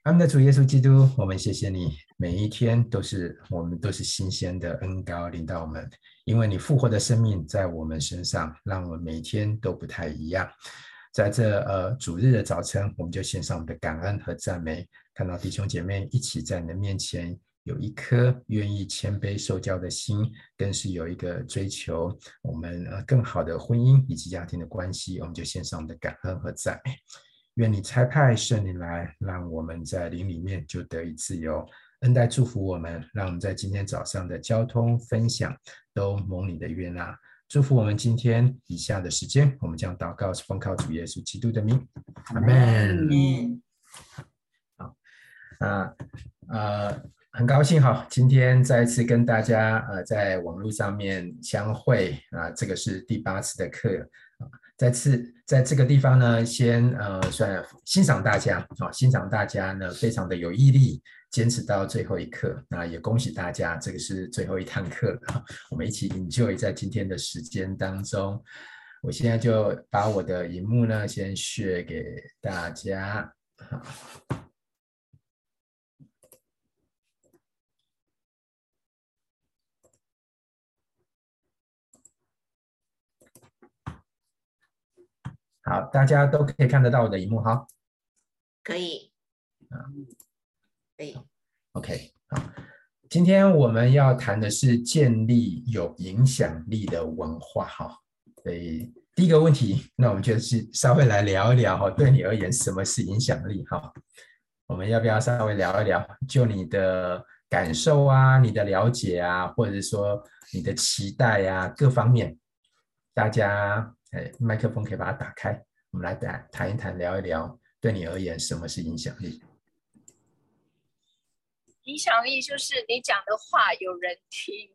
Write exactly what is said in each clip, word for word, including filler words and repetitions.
阿们的主耶稣基督，我们谢谢你，每一天都是我们都是新鲜的恩膏临到我们，因为你复活的生命在我们身上，让我们每天都不太一样。在这呃主日的早晨，我们就献上我们的感恩和赞美，看到弟兄姐妹一起在你的面前，有一颗愿意谦卑受教的心，更是有一个追求我们呃更好的婚姻以及家庭的关系，我们就献上我们的感恩和赞美。愿你差派圣灵来，让我们在灵里面就得以自由，恩待祝福我们，让我们在今天早上的交通分享都蒙你的悦纳。祝福我们今天以下的时间，我们将祷告是奉靠主耶稣基督的名，阿们。好，啊呃，很高兴哈，今天再一次跟大家呃在网络上面相会啊，这个是第八次的课。再次在这个地方呢，先呃算欣赏大家啊、哦，欣赏大家呢非常的有毅力，坚持到最后一刻。那也恭喜大家，这个是最后一堂课了，我们一起 enjoy 在今天的时间当中。我现在就把我的荧幕呢先 share 给大家。好，大家都可以看得到我的荧幕哈。 可以，可以。 OK， 好，今天我们要谈的是建立有影响力的文化哈。所以第一个问题，那我们就是稍微来聊一聊哈，对你而言什么是影响力哈？我们要不要稍微聊一聊，就你的感受啊，你的了解啊，或者说你的期待啊，各方面，大家哎，麦克风可以把它打开，我们来谈一谈，聊一聊，对你而言什么是影响力？ 影响力就是你讲的话有人听。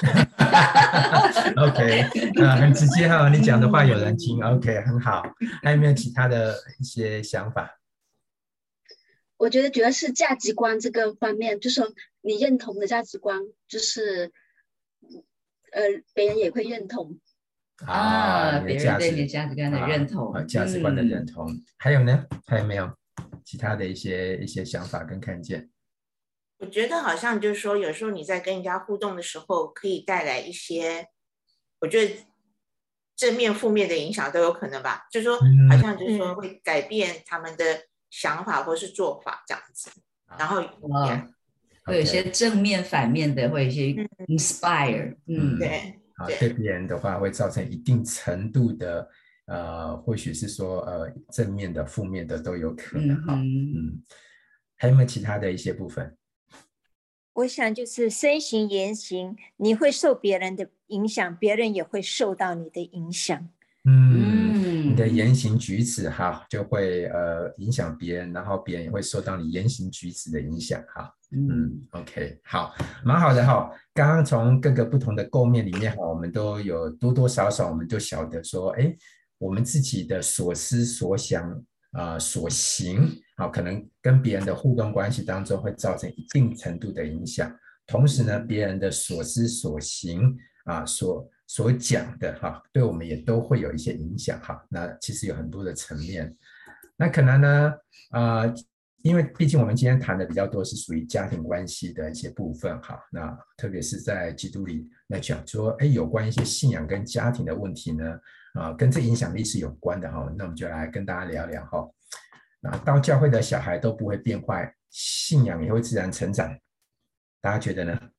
OK， 呃，很直接哈，你讲的话有人听 ，OK， 很好。还有没有其他的一些想法？ 我觉得主要是价值观这个方面，就是说你认同的价值观，就是呃，别人也会认同啊， 别人对你的价值观的认同， 啊，价值观的认同。嗯、还有呢？还有没有其他的一些一些想法跟看见？ 我觉得好像就是说，有时候你在跟人家互动的时候，可以带来一些，我觉得正面、负面的影响都有可能吧。就是说，好像就是说会改变他们的想法或是做法这样子。然后， 哦，会有一些正面、反面的，会有一些 inspire， 嗯， 嗯对。 啊，对别人的话会造成一定程度的，呃，或许是说呃正面的、负面的都有可能哈。嗯, 嗯，还有没有其他的一些部分？ 我想就是身形言行，你会受别人的影响，别人也会受到你的影响。 嗯，你的言行举止哈，就会呃影响别人，然后别人也会受到你言行举止的影响哈。嗯 ，OK， 好，蛮好的哈。刚刚从各个不同的构面里面哈，我们都有多多少少，我们都晓得说，哎，我们自己的所思所想啊、呃、所行，好，可能跟别人的互动关系当中会造成一定程度的影响。同时呢，别人的所思所行啊、呃、所所讲的哈，对我们也都会有一些影响哈。那其实有很多的层面，那可能呢，呃，因为毕竟我们今天谈的比较多是属于家庭关系的一些部分哈。那特别是在基督里来讲说，哎，有关一些信仰跟家庭的问题呢，啊、呃，跟这影响力是有关的哈。那我们就来跟大家聊聊哈。那到教会的小孩都不会变坏，信仰也会自然成长，大家觉得呢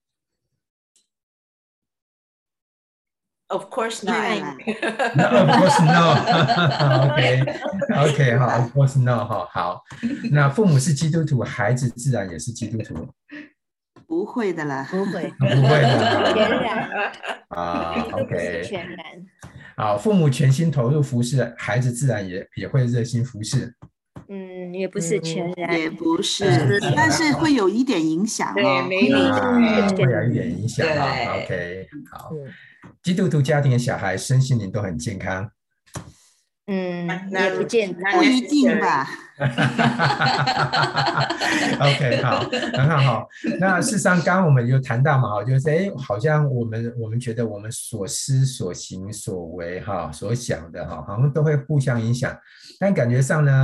？Of course not. No, of course no. OK, OK， 好 ，Of course no 哈。好，那父母是基督徒，孩子自然也是基督徒。 不会的啦， 不会， 不会的， 全然啊 ，OK， 全然。 好，父母全心投入服侍，孩子自然也也会热心服侍。 嗯，也不是全然， 也不是，但是会有一点影响哦。 对，没有啊，会有一点影响啊。OK， 好，基督徒家庭的小孩身心灵都很健康。 嗯，也不见得， 不一定吧。 OK， 好，很好好。那事实上，刚刚我们有谈到嘛，就是哎，好像我们我们觉得我们所思所行所为哈，所想的哈，好像都会互相影响。但感觉上呢，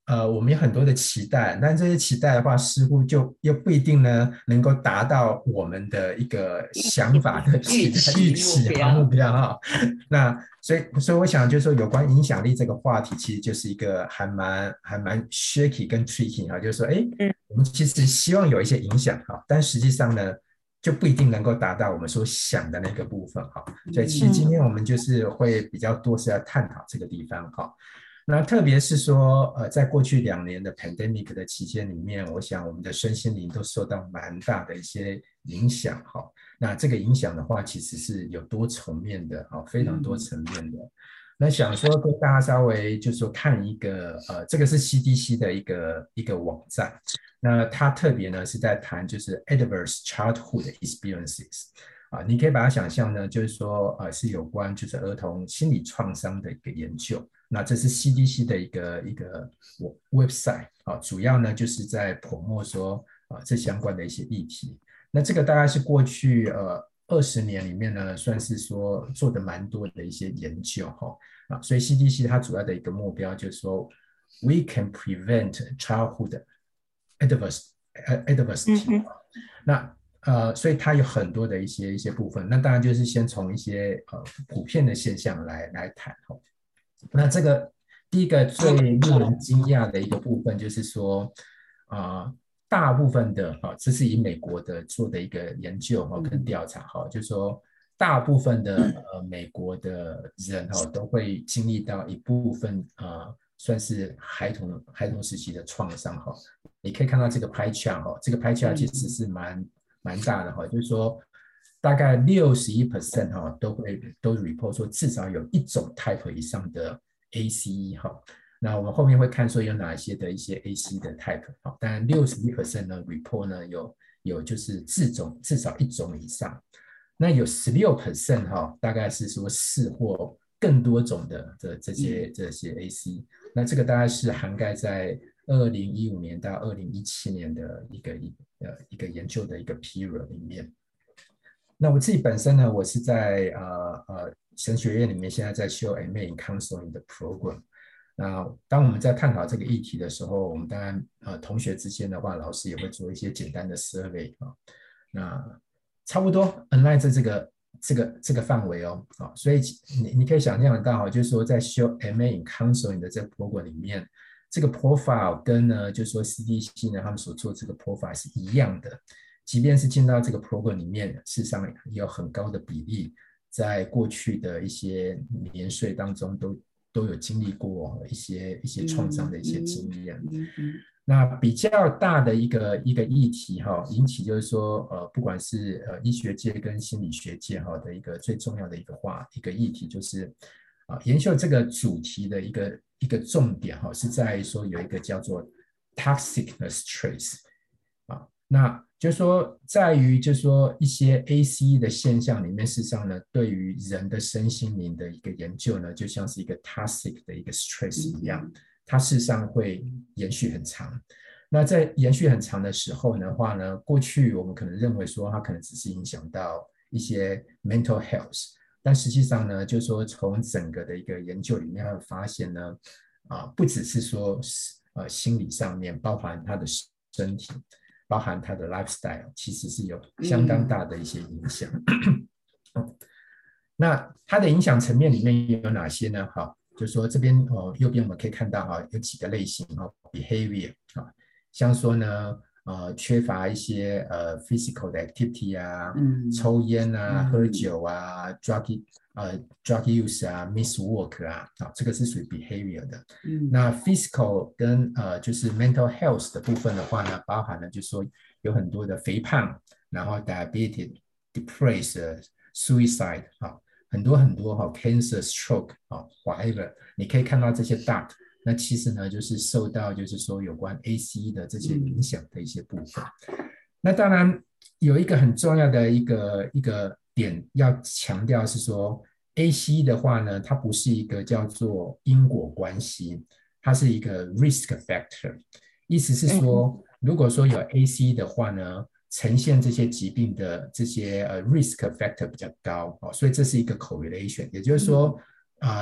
呃，我们有很多的期待，但这些期待的话，似乎就又不一定呢能够达到我们的一个想法的期待预期和目标哈。那所以，所以我想就是说，有关影响力这个话题，其实就是一个还蛮还蛮 shaky 跟 tricky 哈，就是说，哎，我们其实希望有一些影响哈，但实际上呢，就不一定能够达到我们所想的那个部分哈。所以，其实今天我们就是会比较多是要探讨这个地方哈。那特别是说，呃，在过去两年的 pandemic 的期间里面，我想我们的身心灵都受到蛮大的一些影响哈。那这个影响的话，其实是有多层面的，哈，非常多层面的。那想说跟大家稍微就是说看一个，呃，这个是 C D C 的一个一个网站，那它特别呢是在谈就是 adverse childhood experiences。啊，你可以把它想象呢，就是说，呃，是有关就是儿童心理创伤的一个研究。那这是 C D C 的一个一个 website 啊，主要呢就是在 promote 说啊这相关的一些议题。那这个大概是过去呃二十年里面呢，算是说做的蛮多的一些研究哈啊，所以 C D C 它主要的一个目标就是说 ，we can prevent childhood adverse adversity、嗯。那呃，所以它有很多的一些一些部分，那当然就是先从一些呃普遍的现象来来谈哈。那这个第一个最令人惊讶的一个部分就是说，啊、呃，大部分的哈、哦，这是以美国的做的一个研究哈、哦、跟调查哈、哦，就是说大部分的呃美国的人哈、哦、都会经历到一部分呃算是孩童孩童时期的创伤哈。你可以看到这个 pie chart 哈，这个 pie chart 其实是蛮蛮大的哈，就是说大概六十一 percent 哈都会都 report 说至少有一种 type 以上的 A C E 哈。那我们后面会看说有哪一些的一些 A C E 的 type 哈，当然六十一 percent 呢 report 呢有有就是至种至少一种以上，那有 百分之十六 哈大概是说四或更多种的这这些这些 A C E， 那这个大概是涵盖在二零一五年到二零一七年的一个一呃一个研究的一个 period 里面。那我自己本身呢，我是在呃呃神学院里面现在在修 M A in Counseling 的 program。那当我们在探讨这个议题的时候，我们当然呃同学之间的话，老师也会做一些简单的 survey 啊。那差不多 align 在这个这个这个范围哦啊，所以你你可以想象到，就是说在修 M A in Counseling 的这个 program 里面。这个 profile 跟呢，就是说 C D C 呢，他们所做这个 profile 是一样的，即便是进到这个 program 里面，事实上也有很高的比例，在过去的一些年岁当中都都有经历过一些一些创伤的一些经验。嗯嗯嗯、那比较大的一个一个议题哈，引起就是说呃，不管是呃医学界跟心理学界哈的一个最重要的一个话一个议题就是。啊，研究这个主题的一个一个重点哈，是在说有一个叫做 toxicness trace 啊，那就是说在于就是说一些 A C E 的现象里面，事实上呢，对于人的身心灵的一个研究呢，就像是一个 toxic 的一个 stress 一样，它事实上会延续很长。那在延续很长的时候的话呢，过去我们可能认为说它可能只是影响到一些 mental health。但实际上呢，就是说从整个的一个研究里面会发现呢，啊，不只是说呃心理上面，包含他的身体，包含他的 lifestyle， 其实是有相当大的一些影响。嗯、那它的影响层面里面有哪些呢？哈，就是说这边哦，右边我们可以看到哈，有几个类型哈 ，behavior 啊，像说呢。呃，缺乏一些呃 physical 的 activity 啊，嗯、抽烟啊、嗯、喝酒啊 ，drug 呃 drug use 啊 ，miss work 啊，啊，这个是属于 behavior 的。嗯、那 physical 跟呃就是 mental health 的部分的话呢，包含了就是说有很多的肥胖，然后 diabetes、depressed、suicide 啊，很多很多哈、哦、，cancer、stroke 啊 ，whatever， 你可以看到这些 dot。那其实呢，就是受到就是说有关 A C E 的这些影响的一些部分。嗯、那当然有一个很重要的一个一个点要强调是说 ，A C E 的话呢，它不是一个叫做因果关系，它是一个 risk factor。意思是说，如果说有 A C E 的话呢，呈现这些疾病的这些呃 risk factor 比较高哦，所以这是一个 correlation， 也就是说啊。呃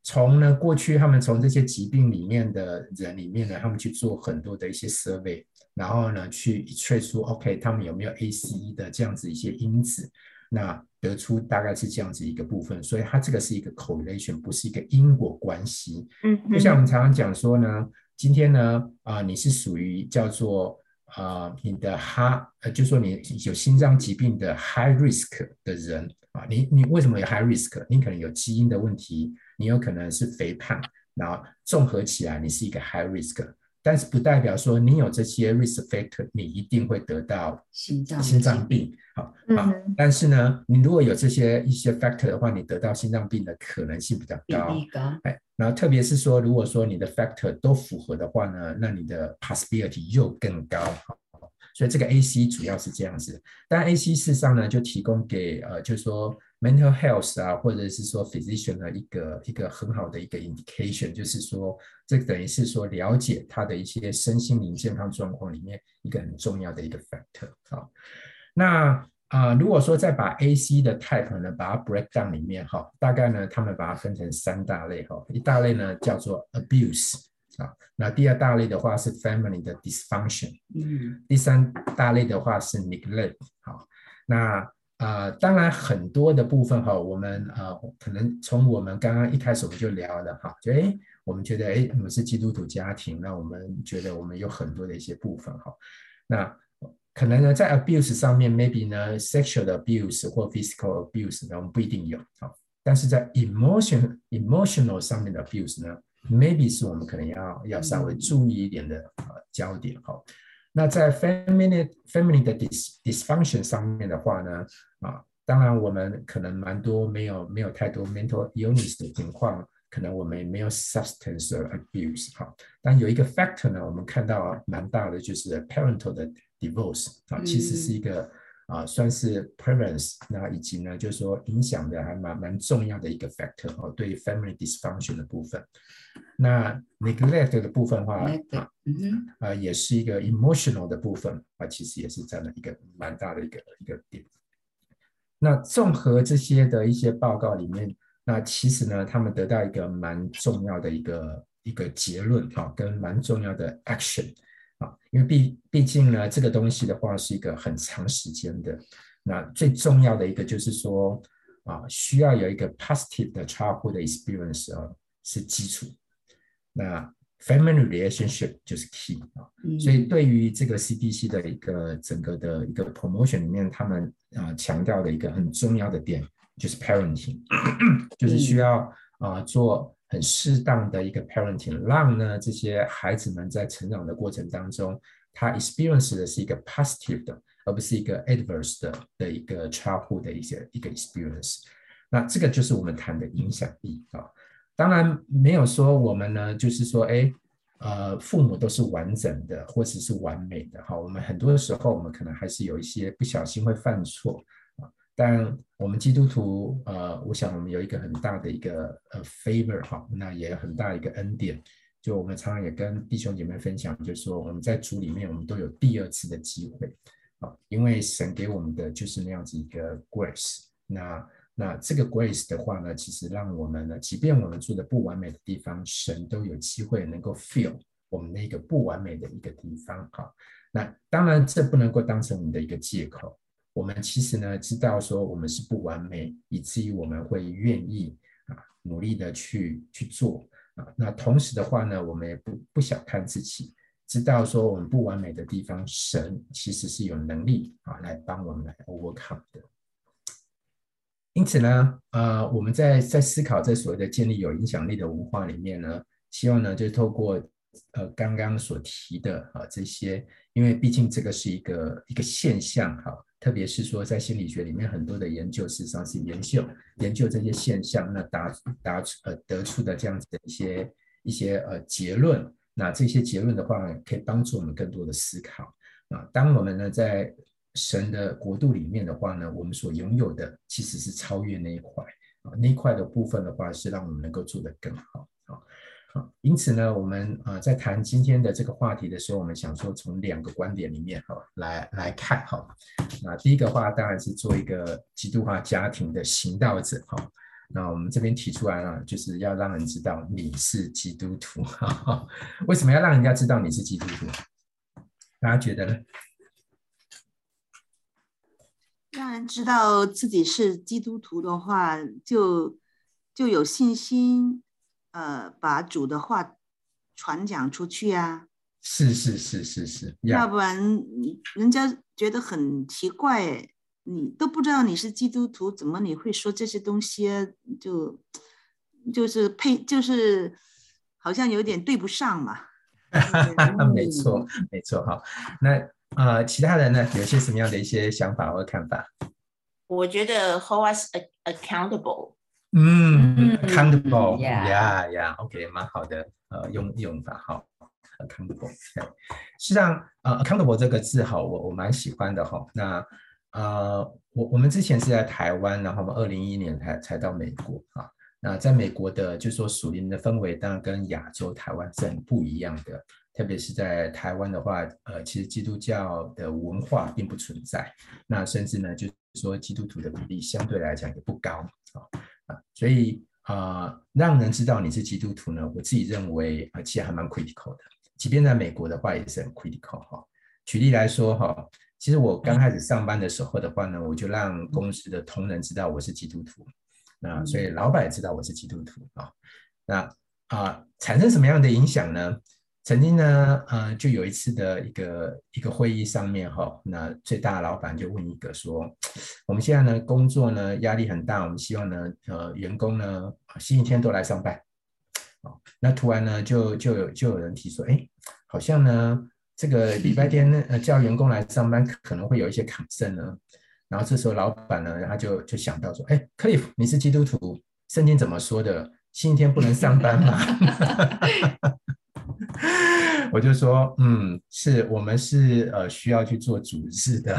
从呢过去他们从这些疾病里面的人里面呢，他们去做很多的一些 survey， 然后呢去推出 OK 他们有没有 A C E 的这样子一些因子，那得出大概是这样子一个部分，所以它这个是一个 correlation， 不是一个因果关系。嗯，就像我们常常讲说呢，今天呢啊、呃、你是属于叫做啊、呃、你的 high 呃就说你有心脏疾病的 high risk 的人啊，你你为什么有 high risk？ 你可能有基因的问题，你有可能是肥胖，然后综合起来你是一个 high risk， 但是不代表说你有这些 risk factor 你一定会得到心脏心脏病。好，好，但是呢，你如果有这些一些 factor 的话，你得到心脏病的可能性比较高。比例高。哎，然后特别是说，如果说你的 factor 都符合的话呢，那你的 possibility 又更高。所以这个 A C 主要是这样子，但 A C 事实上呢，就提供给呃，就是说 mental health 啊，或者是说 physician 的一个一个很好的一个 indication， 就是说这等于是说了解他的一些身心灵健康状况里面一个很重要的一个 factor。好，那啊、呃，如果说再把 A C 的 type 呢，把它 break down 里面哈，大概呢，他们把它分成三大类哈，一大类呢叫做 abuse。啊，那第二大类的话是 family 的 dysfunction， 嗯，第三大类的话是 neglect。好，那呃，当然很多的部分哈，我们呃可能从我们刚刚一开始我们就聊了哈，就哎，我们觉得哎，我们是基督徒家庭，那我们觉得我们有很多的一些部分哈，那可能呢在 abuse 上面 maybe 呢 sexual abuse 或 physical abuse 呢我们不一定有，好，但是在 emotion emotional 上面的 abuse 呢，maybe 是我们可能要要稍微注意一点的、呃、焦点哈。那在 family family 的 dis, dysfunction 上面的话呢，啊，当然我们可能蛮多没有没有太多 mental illness 的情况，可能我们也没有 substance abuse 哈。但有一个 factor 呢，我们看到蛮大的就是 parental 的 divorce 啊，其实是一个。嗯啊，算是 prevalence， 那以及呢，就是说影响的还蛮蛮重要的一个 factor 哦，对 family dysfunction 的部分。那 neglect 的部分的话，啊，嗯呃，也是一个 emotional 的部分啊，其实也是占了一个蛮大的一个一个点。那综合这些的一些报告里面，那其实呢，他们得到一个蛮重要的一个一个结论啊，跟蛮重要的 action。啊，因为毕毕竟呢，这个东西的话是一个很长时间的。那最重要的一个就是说，啊，需要有一个 positive 的 childhood experience 啊，是基础。那 family relationship 就是 key 啊。嗯、所以对于这个 C D C 的一个整个的一个 promotion 里面，他们啊强调的一个很重要的点就是 parenting， 就是需要啊做。很适当的一个 parenting， 让呢这些孩子们在成长的过程当中，他 experience 的是一个 positive 的，而不是一个 adverse 的的一个 childhood 的一些一个 experience。那这个就是我们谈的影响力啊。当然没有说我们呢，就是说，哎，呃，父母都是完整的或者是完美的哈。我们很多时候我们可能还是有一些不小心会犯错。但我们基督徒，呃，我想我们有一个很大的一个呃 favor 哈，那也有很大的一个恩典。就我们常常也跟弟兄姐妹分享，就是说我们在主里面，我们都有第二次的机会啊，因为神给我们的就是那样子一个 grace。那那这个 grace 的话呢，其实让我们呢，即便我们住的不完美的地方，神都有机会能够 fill 我们那个不完美的一个地方哈。那当然，这不能够当成我们的一个借口。我们其实呢知道说我们是不完美，以至于我们会愿意啊努力的去去做啊。那同时的话呢，我们也不不小看自己，知道说我们不完美的地方，神其实是有能力啊来帮我们来 overcome 的。因此呢，呃，我们在在思考这所谓的建立有影响力的文化里面呢，希望呢就透过呃刚刚所提的啊这些，因为毕竟这个是一个一个现象哈。特别是说，在心理学里面，很多的研究事实上是研究研究这些现象，那达达呃得出的这样子的一些一些呃结论。那这些结论的话，可以帮助我们更多的思考啊。当我们呢在神的国度里面的话呢，我们所拥有的其实是超越那一块啊，那一块的部分的话，是让我们能够做得更好啊。因此呢，我们呃在谈今天的这个话题的时候，我们想说从两个观点里面哈来来看哈。那第一个话当然是做一个基督化家庭的行道者哈。 那我们这边提出来了，就是要让人知道你是基督徒。为什么要让人家知道你是基督徒？大家觉得呢？ 让人知道自己是基督徒的话，就就有信心，呃，把主的话传讲出去啊。 是是是是是， 要不然人家觉得很奇怪，你都不知道你是基督徒，怎么你会说这些东西啊？就就是配就是好像有点对不上嘛。 没错没错。好，那呃，其他人呢，有些什么样的一些想法或看法？ 我觉得 hold us accountable。 嗯 ，accountable， yeah yeah yeah，OK， 蛮好的，呃，用用法好 ，accountable。实际上，呃 ，accountable 这个字哈，我我蛮喜欢的哈。那呃，我我们之前是在台湾，然后我们二零一一年才才到美国啊。那在美国的，就是说属灵的氛围，当然跟亚洲台湾是很不一样的。特别是在台湾的话，呃，其实基督教的文化并不存在，那甚至呢，就是说基督徒的比例相对来讲也不高啊。所以啊、呃，让人知道你是基督徒呢，我自己认为啊、呃，其实还蛮 critical 的。即便在美国的话，也是很 critical 哈。举例来说哈，其实我刚开始上班的时候的话呢，我就让公司的同仁知道我是基督徒。那所以老板也知道我是基督徒啊。那啊、呃，产生什么样的影响呢？曾经呢，呃，就有一次的一个一个会议上面哈，那最大的老板就问一个说，我们现在呢工作呢压力很大，我们希望呢，呃，员工呢星期天都来上班。哦，那突然呢就就有就有人提说，哎，好像呢这个礼拜天呃叫员工来上班可能会有一些concern呢。然后这时候老板呢，他就就想到说，哎，克利夫，你是基督徒，圣经怎么说的？星期天不能上班吗？我就说，嗯，是我们是呃需要去做主日的。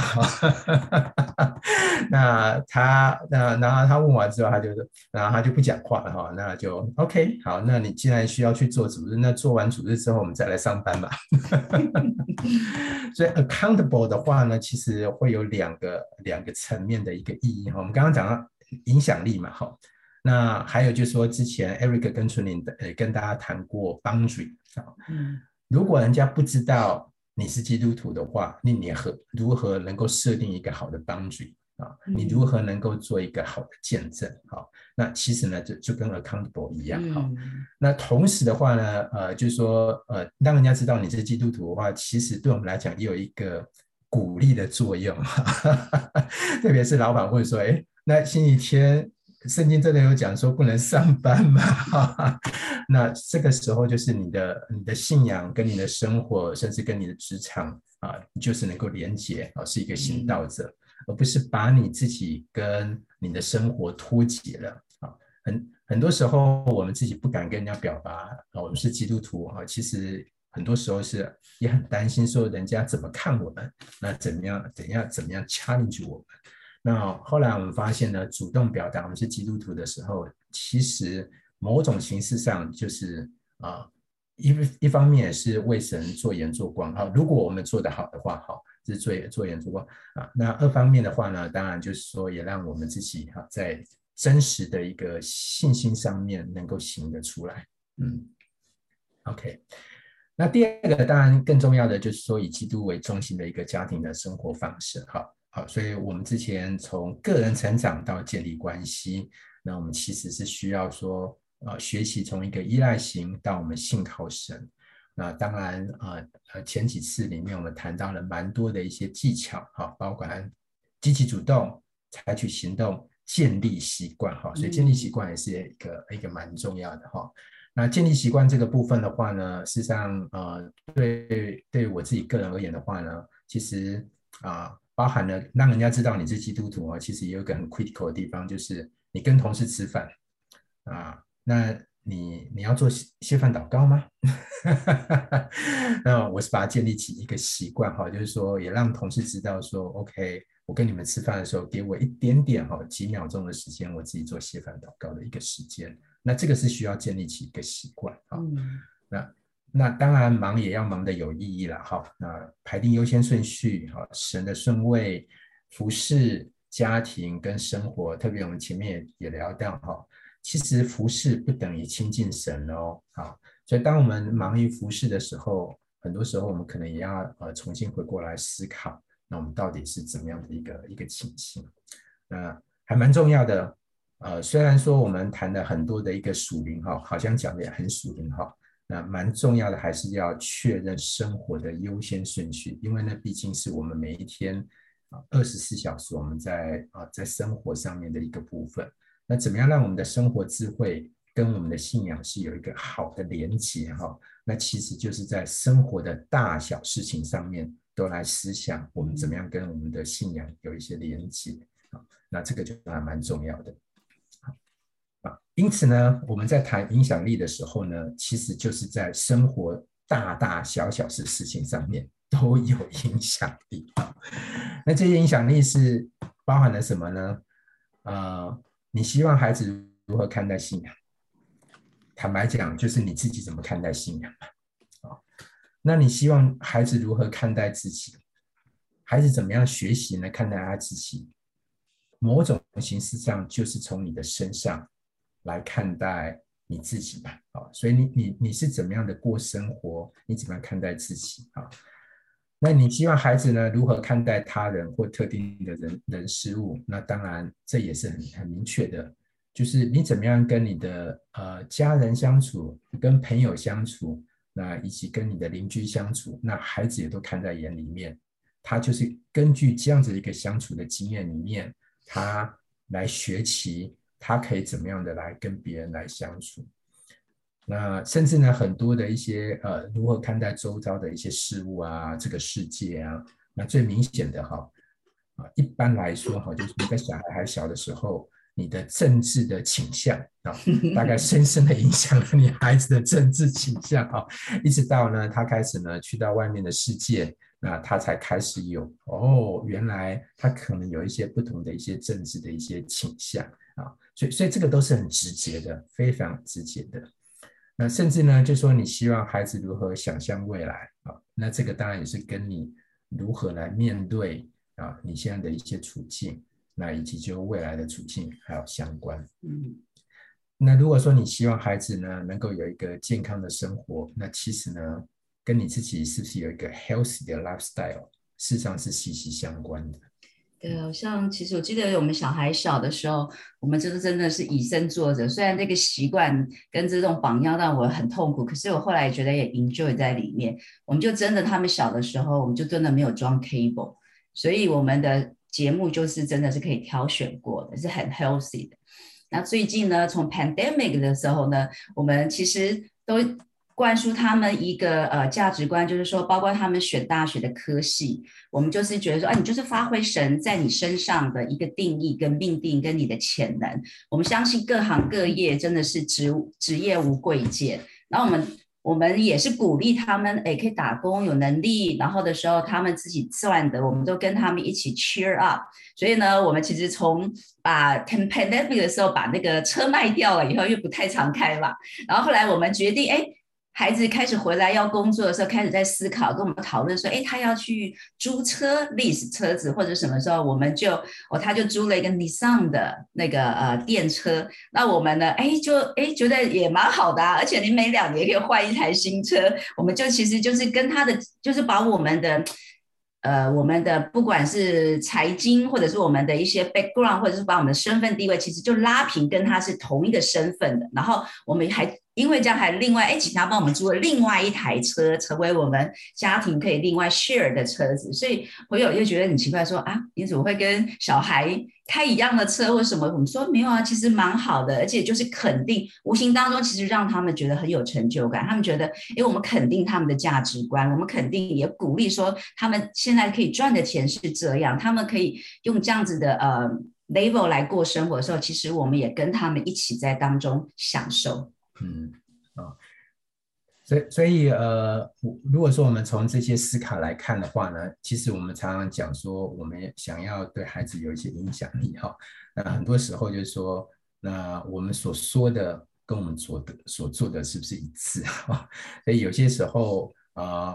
那他那然后他问完之后，他就然后他就不讲话了哈，那就 OK 好，那你既然需要去做主日，那做完主日之后我们再来上班吧。所以 accountable 的话呢，其实会有两个两个层面的一个意义哈。我们刚刚讲到影响力嘛哈，那还有就是说之前 Eric 跟春玲呃跟大家谈过 boundary。嗯，如果人家不知道你是基督徒的话，你你何如何能够设定一个好的 boundary 啊？你如何能够做一个好的见证？好，那其实呢就就跟 accountable 一样。好，那同时的话呢，呃，就是说呃，让人家知道你是基督徒的话，其实对我们来讲也有一个鼓励的作用。特别是老板问说，哎，那星期天圣经真的有讲说不能上班吗？那这个时候就是你的你的信仰跟你的生活，甚至跟你的职场啊，就是能够连结啊，是一个行道者，而不是把你自己跟你的生活脱节了啊。很很多时候我们自己不敢跟人家表达啊，我们是基督徒啊，其实很多时候是也很担心说人家怎么看我们，那怎么样怎样怎么样 challenge 我们。那后来我们发现呢，主动表达我们是基督徒的时候，其实某种形式上就是啊、呃，一一方面也是为神做盐做光啊。如果我们做得好的话，哈，是做做盐做光啊。那二方面的话呢，当然就是说也让我们自己哈、啊，在真实的一个信心上面能够行得出来。嗯 ，OK。那第二个当然更重要的就是说以基督为中心的一个家庭的生活方式，哈。好，所以我们之前从个人成长到建立关系，那我们其实是需要说，呃，学习从一个依赖型到我们信靠神。那当然，呃，前几次里面我们谈到了蛮多的一些技巧，哈，包括积极主动、采取行动、建立习惯，哈，所以建立习惯也是一个、嗯、一个蛮重要的哈。那建立习惯这个部分的话呢，事实上，呃，对对我自己个人而言的话呢，其实啊。呃包含了让人家知道你是基督徒啊，其实也有一个很 critical 的地方，就是你跟同事吃饭啊，那你你要做谢饭祷告吗？那我是把它建立起一个习惯哈，就是说也让同事知道说 ，OK， 我跟你们吃饭的时候，给我一点点哈几秒钟的时间，我自己做谢饭祷告的一个时间。那这个是需要建立起一个习惯啊。嗯、那那当然忙也要忙得有意义了哈。那排定优先顺序哈，神的顺位、服事、家庭跟生活，特别我们前面也也聊到哈。 其实服侍不等于亲近神哦，好，所以当我们忙于服侍的时候，很多时候我们可能也要呃重新回过来思考，那我们到底是怎么样的一个一个情形？那还蛮重要的，呃，虽然说我们谈了很多的一个属灵哈，好像讲的也很属灵哈，那蛮重要的还是要确认生活的优先顺序，因为那毕竟是我们每一天啊二十四小时我们在啊在生活上面的一个部分。那怎么样让我们的生活智慧跟我们的信仰是有一个好的连结哈？那其实就是在生活的大小事情上面都来思想，我们怎么样跟我们的信仰有一些连结啊？那这个就还蛮重要的。因此呢，我们在谈影响力的时候呢，其实就是在生活大大小小的事情上面都有影响力。那这些影响力是包含了什么呢？呃，你希望孩子如何看待信仰？坦白讲，就是你自己怎么看待信仰嘛。哦，那你希望孩子如何看待自己？孩子怎么样学习呢？看待他自己，某种形式上就是从你的身上来看待你自己嘛。哦，所以你你你是怎么样的过生活？你怎么样看待自己啊？那你希望孩子呢如何看待他人或特定的人人事物？那当然这也是很很明确的，就是你怎么样跟你的呃家人相处，跟朋友相处，那以及跟你的邻居相处，那孩子也都看在眼里面，他就是根据这样子一个相处的经验里面，他来学习他可以怎么样的来跟别人来相处。那甚至呢，很多的一些呃，如何看待周遭的一些事物啊，这个世界啊，那最明显的哈啊，一般来说哈，就是你在小孩还小的时候，你的政治的倾向啊，大概深深的影响了你孩子的政治倾向啊，一直到呢，他开始呢去到外面的世界，那他才开始有哦，原来他可能有一些不同的一些政治的一些倾向啊，所以所以这个都是很直接的，非常直接的。那甚至呢，就说你希望孩子如何想象未来啊？那这个当然也是跟你如何来面对啊你现在的一些处境，那以及就未来的处境还有相关。嗯，那如果说你希望孩子呢能够有一个健康的生活，那其实呢跟你自己是不是有一个 healthy 的 lifestyle， 事实上是息息相关的。 对，像其实我记得我们小孩小的时候，我们就是真的是以身作则。虽然这个习惯跟这种榜样让我很痛苦，可是我后来觉得也 enjoy 在里面。我们就真的他们小的时候，我们就真的没有装 cable， 所以我们的节目就是真的是可以挑选过的，是很 healthy 的。那最近呢，从 pandemic 的时候呢，我们其实都灌输他们一个呃价值观，就是说，包括他们选大学的科系，我们就是觉得说，啊，你就是发挥神在你身上的一个定义跟命定跟你的潜能。我们相信各行各业真的是职职业无贵贱，然后我们我们也是鼓励他们，哎，可以打工有能力，然后的时候他们自己赚的，我们都跟他们一起 cheer up。所以呢，我们其实从把 pandemic 的时候把那个车卖掉了以后，又不太常开嘛，然后后来我们决定，哎。孩子开始回来要工作的时候，开始在思考，跟我们讨论说，哎，他要去租车 lease 车子，或者什么时候我们就哦，他就租了一个 Nissan 的那个呃电车，那我们呢，哎，就哎觉得也蛮好的啊，而且你每两年可以换一台新车，我们就其实就是跟他的，就是把我们的。呃，我们的不管是财经，或者是我们的一些 background， 或者是把我们的身份地位，其实就拉平，跟他是同一个身份的。然后我们还因为这样，还另外哎，请他帮我们租了另外一台车，成为我们家庭可以另外 share 的车子。所以朋友又觉得很奇怪说，说啊，你怎么会跟小孩开一样的车或什么？我们说没有啊，其实蛮好的，而且就是肯定，无形当中其实让他们觉得很有成就感。他们觉得，因为我们肯定他们的价值观，我们肯定也鼓励说，他们现在可以赚的钱是这样，他们可以用这样子的呃 level 来过生活的时候，其实我们也跟他们一起在当中享受。 嗯，啊，所以所以呃，如果说我们从这些思考来看的话呢，其实我们常常讲说，我们想要对孩子有一些影响力哈，那很多时候就是说，那我们所说的跟我们所的所做的是不是一致哈？所以有些时候啊、呃，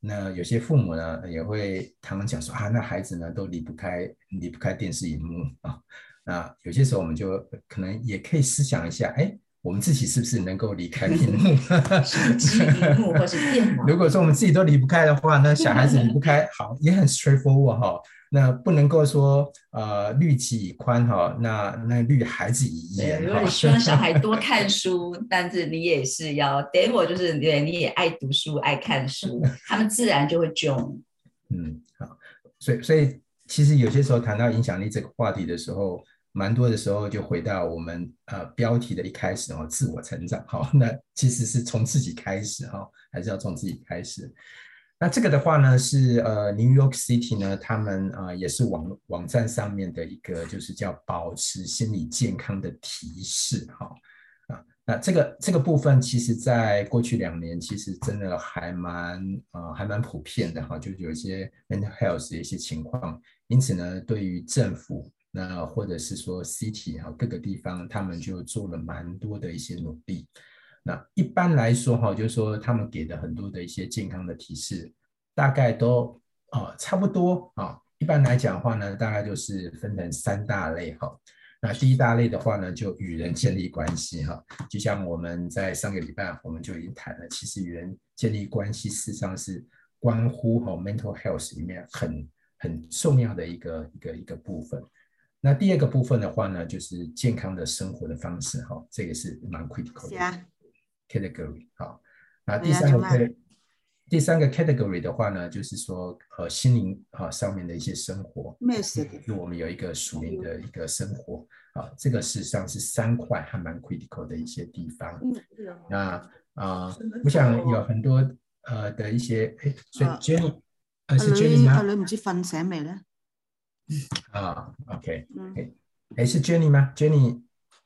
那有些父母呢也会常常讲说啊，那孩子呢都离不开离不开电视荧幕啊。那有些时候我们就可能也可以思想一下，哎，我们自己是不是能够离开屏幕？ 手机荧幕或是电脑。 如果说我们自己都离不开的话，那小孩子离不开，好，也很 straightforward 哈。那不能够说呃律己以宽哈，那那律孩子以严。 如果你希望小孩多看书，但是你也是要 demo， 就是对你也爱读书爱看书，他们自然就会 join。 嗯，好，所以所以其实有些时候谈到影响力这个话题的时候，蛮多的时候就回到我们呃标题的一开始哦，自我成长哈、哦，那其实是从自己开始哈、哦，还是要从自己开始。那这个的话呢，是呃 New York City 呢，他们啊、呃、也是网网站上面的一个就是叫保持心理健康的提示哈、哦、啊，那这个这个部分其实在过去两年其实真的还蛮呃还蛮普遍的哈、哦，就有一些 mental health 的一些情况，因此呢，对于政府那或者是说 City 哈、哦、各个地方，他们就做了蛮多的一些努力。那一般来说哈，就是说他们给的很多的一些健康的提示，大概都啊差不多啊。一般来讲的话呢，大概就是分成三大类哈。那第一大类的话呢，就与人建立关系哈。就像我们在上个礼拜我们就已经谈了，其实与人建立关系事实上是关乎哈 mental health 里面很很重要的一个一个一个部分。那第二个部分的话呢，就是健康的生活的方式哈，这个是蛮 critical 的。category 好，那第三个、啊、第三个 category 的话呢，就是说呃心灵啊上面的一些生活，就我们有一个属灵的一个生活啊，这个事实上是三块还蛮 critical 的一些地方。那啊、呃，我想有很多呃的一些，哎，所以 Jenny， 呃是 Jenny 吗？ 阿女唔知瞓醒未咧？ 啊 ，OK， 哎、嗯，是 Jenny 嗎 ？Jenny，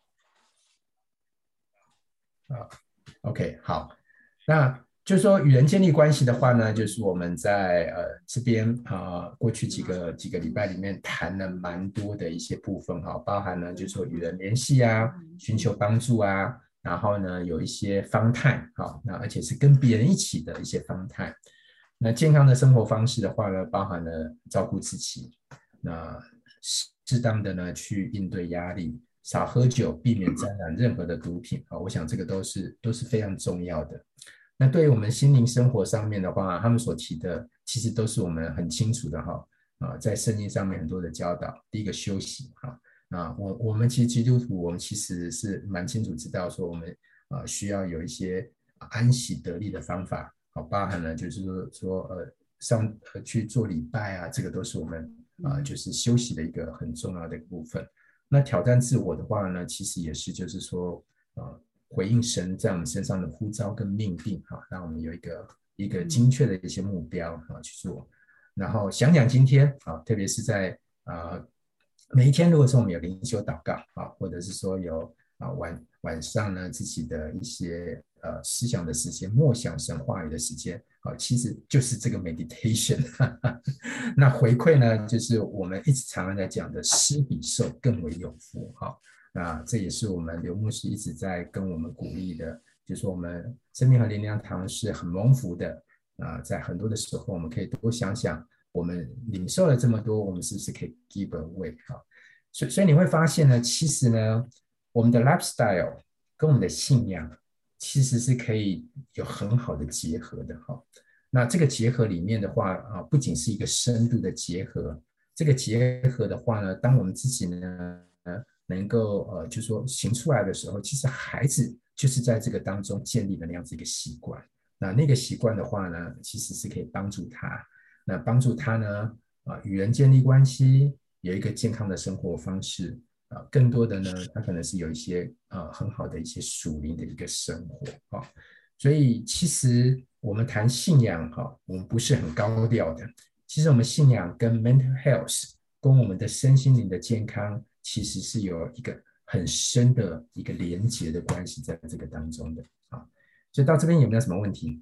啊。OK， 好，那就是说与人建立关系的话呢，就是我们在呃这边啊、呃、过去几个几个礼拜里面谈了蛮多的一些部分哈，包含呢就是说与人联系啊，寻求帮助啊，然后呢有一些方态哈，那而且是跟别人一起的一些方态。那健康的生活方式的话呢，包含了照顾自己，那适当的呢去应对压力。少喝酒，避免沾染任何的毒品啊，我想这个都是都是非常重要的。那对于我们心灵生活上面的话，他们所提的其实都是我们很清楚的哈啊，在圣经上面很多的教导。第一个休息哈啊，我我们其实基督徒，我们其实是蛮清楚知道说我们啊需要有一些安息得力的方法，好，包含了就是说说呃上呃去做礼拜啊，这个都是我们啊就是休息的一个很重要的一个部分。那挑战自我的话呢，其实也是就是说，呃，回应神在我们身上的呼召跟命定哈，让我们有一个一个精确的一些目标啊去做。然后想想今天啊，特别是在啊、呃、每一天，如果说我们有灵修祷告啊，或者是说有啊晚晚上呢自己的一些呃思想的时间、默想神话语的时间啊，其实就是这个 meditation 哈哈。那回馈呢，就是我们一直常常在讲的施比受更为有福哈。那这也是我们刘牧师一直在跟我们鼓励的，就是说我们生命和灵粮堂是很蒙福的啊，在很多的时候我们可以多想想，我们领受了这么多，我们是不是可以 give away 哈？所以所以你会发现呢，其实呢，我们的 lifestyle 跟我们的信仰其实是可以有很好的结合的哈。那这个结合里面的话啊，不仅是一个深度的结合，这个结合的话呢，当我们自己呢能够呃，就说行出来的时候，其实孩子就是在这个当中建立了那样子一个习惯。那那个习惯的话呢，其实是可以帮助他，那帮助他呢啊、呃，与人建立关系，有一个健康的生活方式啊、呃，更多的呢，他可能是有一些呃很好的一些属灵的一个生活啊。所以其实我们谈信仰哈，我们不是很高调的。其实我们信仰跟 mental health， 跟我们的身心灵的健康，其实是有一个很深的一个连结的关系在这个当中的啊。所以到这边有没有什么问题？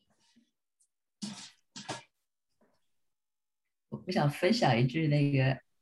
我想分享一句那个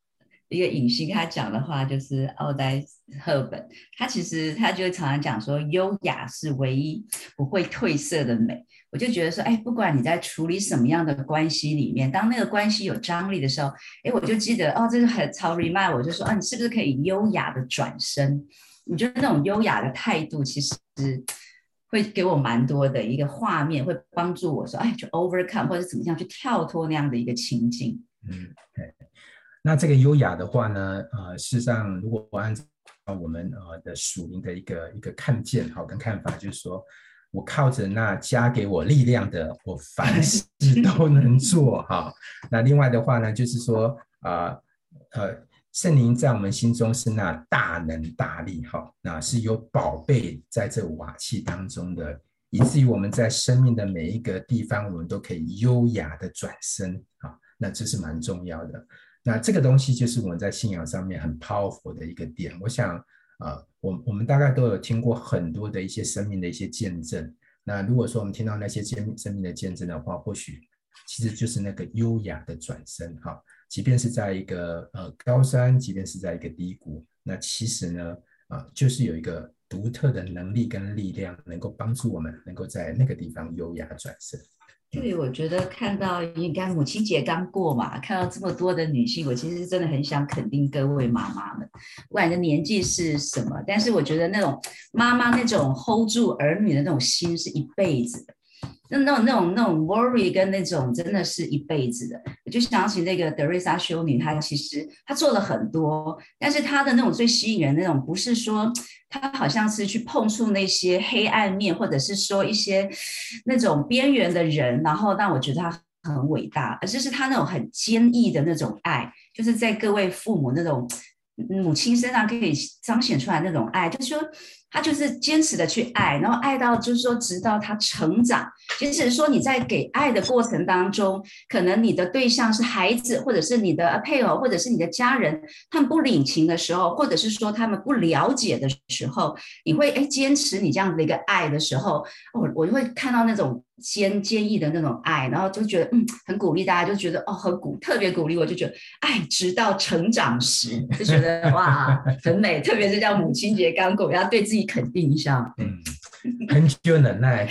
一个影星他讲的话，就是奥黛赫本，他其实他就常常讲说，优雅是唯一不会褪色的美。我就觉得说，哎，不管你在处理什么样的关系里面，当那个关系有张力的时候，哎，我就记得哦，这个很超 remind 我就说，啊，你是不是可以优雅的转身？你觉得那种优雅的态度，其实会给我蛮多的一个画面，会帮助我说，哎，去 overcome 或者怎么样去跳脱那样的一个情境。 嗯，对。那这个优雅的话呢，呃，事实上，如果我按照我们呃的属灵的一个一个看见好跟看法，就是说我靠着那加给我力量的，我凡事都能做哈。那另外的话呢，就是说啊 呃, 呃圣灵在我们心中是那大能大力哈，那是有宝贝在这瓦器当中的，以至于我们在生命的每一个地方，我们都可以优雅的转身啊，那这是蛮重要的。那这个东西就是我们在信仰上面很 powerful 的一个点。我想，呃，我我们大概都有听过很多的一些生命的一些见证。那如果说我们听到那些生命的见证的话，或许其实就是那个优雅的转身哈。即便是在一个呃高山，即便是在一个低谷，那其实呢，啊、呃，就是有一个独特的能力跟力量，能够帮助我们能够在那个地方优雅转身。 对，我觉得看到应该母亲节刚过嘛，看到这么多的女性，我其实真的很想肯定各位妈妈们，不管你的年纪是什么，但是我觉得那种妈妈那种 hold 住儿女的那种心是一辈子的。那那种那种那种 worry 跟那种真的是一辈子的，我就想起那个德瑞莎修女，她其实她做了很多，但是她的那种最吸引人的那种，不是说她好像是去碰触那些黑暗面，或者是说一些那种边缘的人，然后让我觉得她很伟大，而是是她那种很坚毅的那种爱，就是在各位父母那种母亲身上可以彰显出来那种爱，就是说他就是坚持的去爱，然后爱到就是说直到他成长。即使说你在给爱的过程当中，可能你的对象是孩子，或者是你的配偶，或者是你的家人，他们不领情的时候，或者是说他们不了解的时候，你会哎坚持你这样的一个爱的时候，我我就会看到那种坚坚毅的那种爱，然后就觉得嗯很鼓励大家，就觉得哦很鼓特别鼓励我，就觉得爱直到成长时，就觉得哇很美，特别是叫母亲节刚过，要对自己肯定一下。 嗯，很久忍耐，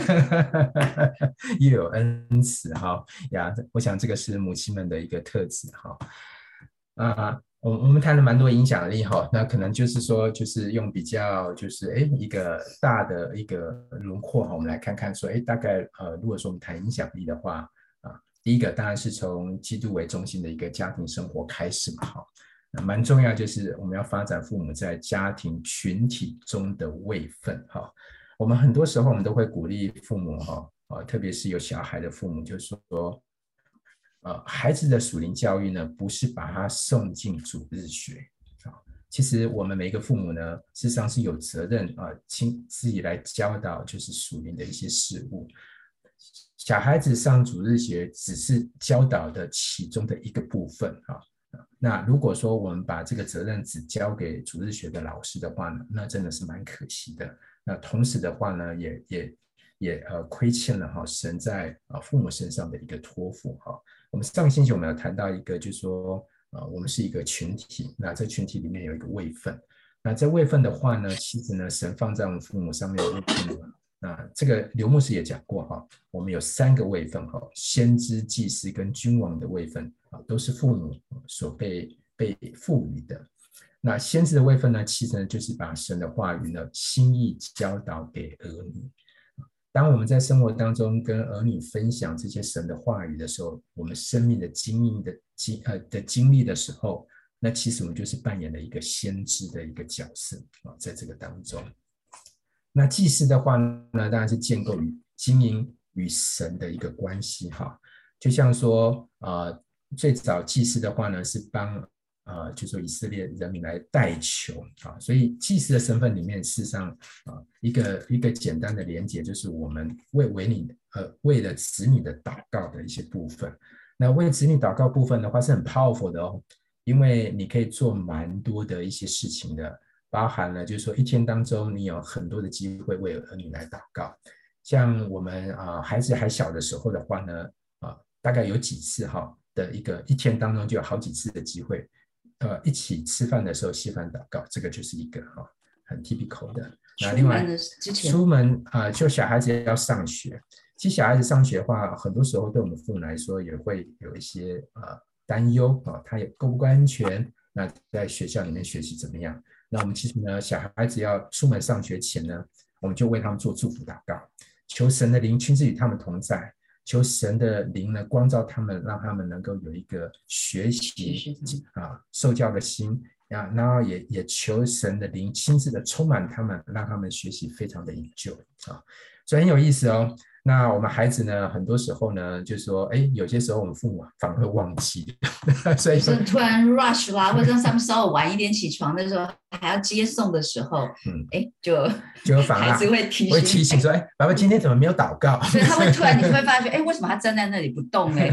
又有恩慈哈呀，我想这个是母亲们的一个特质哈。啊，我我们谈了蛮多影响力哈，那可能就是说，就是用比较就是哎一个大的一个轮廓哈，我们来看看说，哎大概呃，如果说我们谈影响力的话啊，第一个当然是从基督为中心的一个家庭生活开始嘛哈。蛮重要，就是我们要发展父母在家庭群体中的位分哈。我们很多时候我们都会鼓励父母哈，呃，特别是有小孩的父母，就是说，呃，孩子的属灵教育呢，不是把他送进主日学啊。其实我们每一个父母呢，事实上是有责任啊，亲自己来教导就是属灵的一些事物。小孩子上主日学只是教导的其中的一个部分啊。那如果说我们把这个责任只交给主日学的老师的话呢，那真的是蛮可惜的。那同时的话呢，也也也呃亏欠了哈神在啊父母身上的一个托付哈。我们上个星期我们有谈到一个，就是说呃我们是一个群体，那这群体里面有一个位分。那这位分的话呢，其实呢神放在我们父母上面的位分呢，那这个刘牧师也讲过哈，我们有三个位分哈，先知、祭司跟君王的位分啊，都是父母所被被赋予的。那先知的位分呢，其实呢就是把神的话语呢心意教导给儿女。当我们在生活当中跟儿女分享这些神的话语的时候，我们生命的经历的经呃的经历的时候，那其实我们就是扮演了一个先知的一个角色啊，在这个当中。那祭司的话呢，当然是建构与经营与神的一个关系哈。就像说，呃，最早祭司的话呢，是帮呃，就说以色列人民来代求啊，所以祭司的身份里面，事实上啊，一个一个简单的连结，就是我们为为你呃为了子女的祷告的一些部分。那为子女祷告部分的话，是很 powerful 的哦，因为你可以做蛮多的一些事情的。包含了就是说一天当中你有很多的机会为儿女来祷告。像我们啊、呃、孩子还小的时候的话呢，啊、呃、大概有几次哈的一个一天当中就有好几次的机会， 呃一起吃饭的时候稀饭祷告，这个就是一个哈、哦、很 typical 的。那出另外门之前出门啊、呃，就小孩子要上学，其实小孩子上学的话，很多时候对我们父母来说也会有一些呃担忧啊，他也够不够安全？那在学校里面学习怎么样？那我们其实呢，小孩子要出门上学前呢，我们就为他们做祝福祷告，求神的灵亲自与他们同在，求神的灵呢光照他们，让他们能够有一个学习啊受教的心啊，然后也也求神的灵亲自的充满他们，让他们学习非常的研究啊，所以很有意思哦。那我们孩子呢，很多时候呢，就说，哎，有些时候我们父母反而会忘记，所以就是突然 rush 啦，或者让他们稍微晚一点起床的时候，还要接送的时候，嗯，哎，就就反而孩子会提醒， 会提醒说，哎，爸爸今天怎么没有祷告？ 对，他会突然你会发觉，哎，为什么他站在那里不动呢？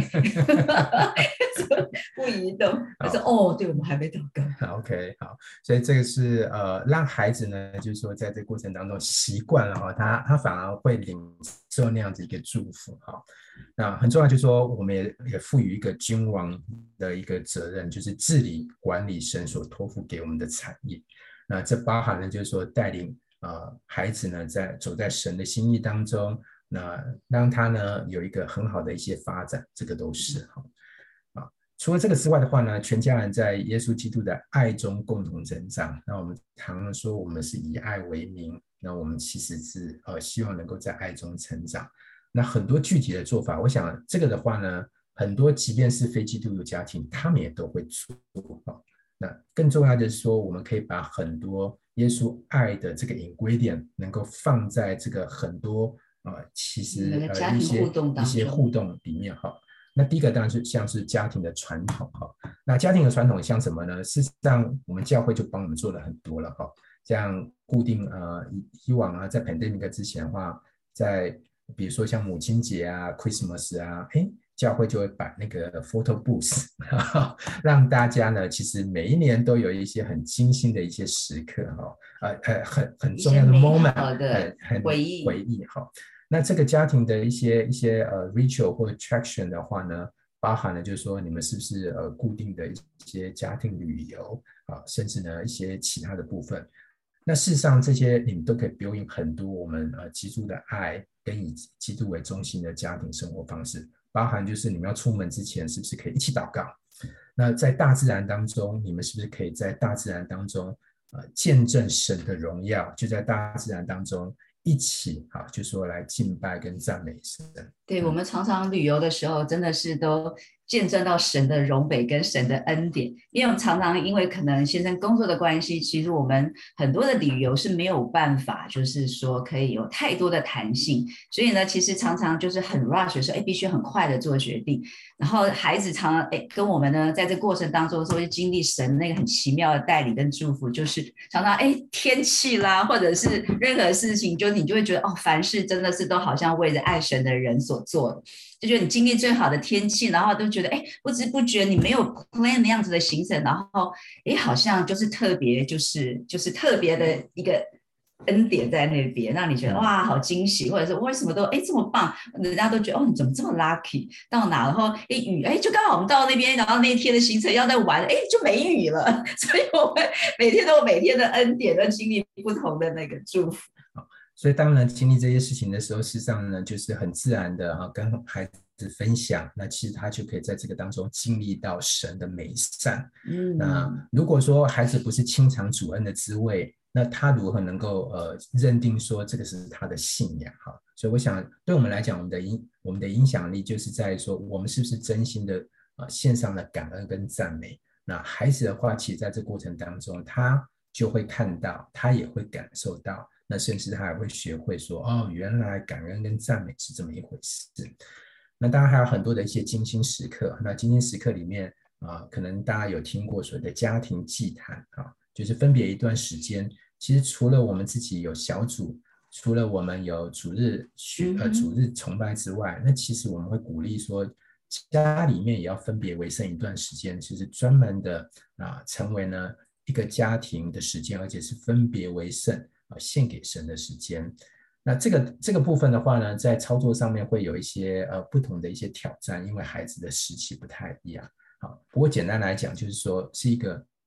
不移动，他说，哦，对，我们还没祷告。 OK， 好，所以这个是呃，让孩子呢，就是说在这个过程当中习惯了哈，他他反而会领受那样子一个祝福哈。那很重要，就是说我们也也赋予一个君王的一个责任，就是治理管理神所托付给我们的产业。那这包含了就是说带领呃孩子呢，在走在神的心意当中，那让他呢有一个很好的一些发展，这个都是哈。除了这个之外的话呢，全家人在耶稣基督的爱中共同成长。那我们常常说我们是以爱为名，那我们其实是呃希望能够在爱中成长。那很多具体的做法，我想这个的话呢，很多即便是非基督徒家庭，他们也都会做。那更重要的是说，我们可以把很多耶稣爱的这个 ingredient 能够放在这个很多呃其实呃一些一些互动里面哈。那第一个当然是像是家庭的传统哈，那家庭的传统像什么呢？事实上，我们教会就帮我们做了很多了哈，像固定呃以以往啊，在 pandemic 之前的话，在比如说像母亲节啊、Christmas 啊，哎，教会就会摆那个 photo booth， 让大家呢，其实每一年都有一些很精心的一些时刻哈，呃呃很很重要的 moment， 的回忆回忆哈。那这个家庭的一些一些呃 ritual 或者 attraction 的话呢，包含了就是说你们是不是呃固定的一些家庭旅游啊，甚至呢一些其他的部分。那事实上这些你们都可以 build in 很多我们呃基督的爱跟以基督为中心的家庭生活方式，包含就是你们要出门之前是不是可以一起祷告？那在大自然当中，你们是不是可以在大自然当中呃见证神的荣耀？就在大自然当中。一起啊，就说来敬拜跟赞美神。 对，我们常常旅游的时候，真的是都见证到神的荣美跟神的恩典。因为我们常常因为可能先生工作的关系，其实我们很多的旅游是没有办法，就是说可以有太多的弹性。所以呢，其实常常就是很 rush 的时候，哎，必须很快的做决定。然后孩子常常哎跟我们呢，在这过程当中，会经历神那个很奇妙的带领跟祝福，就是常常哎天气啦，或者是任何事情，就你就会觉得哦，凡事真的是都好像为着爱神的人所做的。就觉得你经历最好的天气，然后都觉得哎，不知不觉你没有 plan 那样子的行程，然后哎，好像就是特别，就是就是特别的一个恩典在那边，让你觉得哇，好惊喜，或者是为什么都哎这么棒，人家都觉得哦，你怎么这么 lucky 到哪，然后哎雨哎就刚好我们到那边，然后那一天的行程要在玩，哎就没雨了，所以我们每天都有每天的恩典，都经历不同的那个祝福。 所以当然经历这些事情的时候，事实上呢，就是很自然的哈，跟孩子分享，那其实他就可以在这个当中经历到神的美善。嗯，那如果说孩子不是亲尝主恩的滋味，那他如何能够呃认定说这个是他的信仰哈？所以我想，对我们来讲，我们的影我们的影响力就是在说，我们是不是真心的呃献上了感恩跟赞美。那孩子的话，其实在这过程当中，他就会看到，他也会感受到。那甚至他还会学会说，哦，原来感恩跟赞美是这么一回事。那当然还有很多的一些精心时刻。那精心时刻里面啊、呃，可能大家有听过所谓的家庭祭坛啊，就是分别一段时间。其实除了我们自己有小组，除了我们有主日学呃主日崇拜之外，那其实我们会鼓励说，家里面也要分别为圣一段时间，就是专门的啊、呃，成为呢一个家庭的时间，而且是分别为圣。献给神的时间。那这个这个部分的话呢，在操作上面会有一些呃不同的一些挑战，因为孩子的时期不太一样。好，不过简单来讲，就是说是一个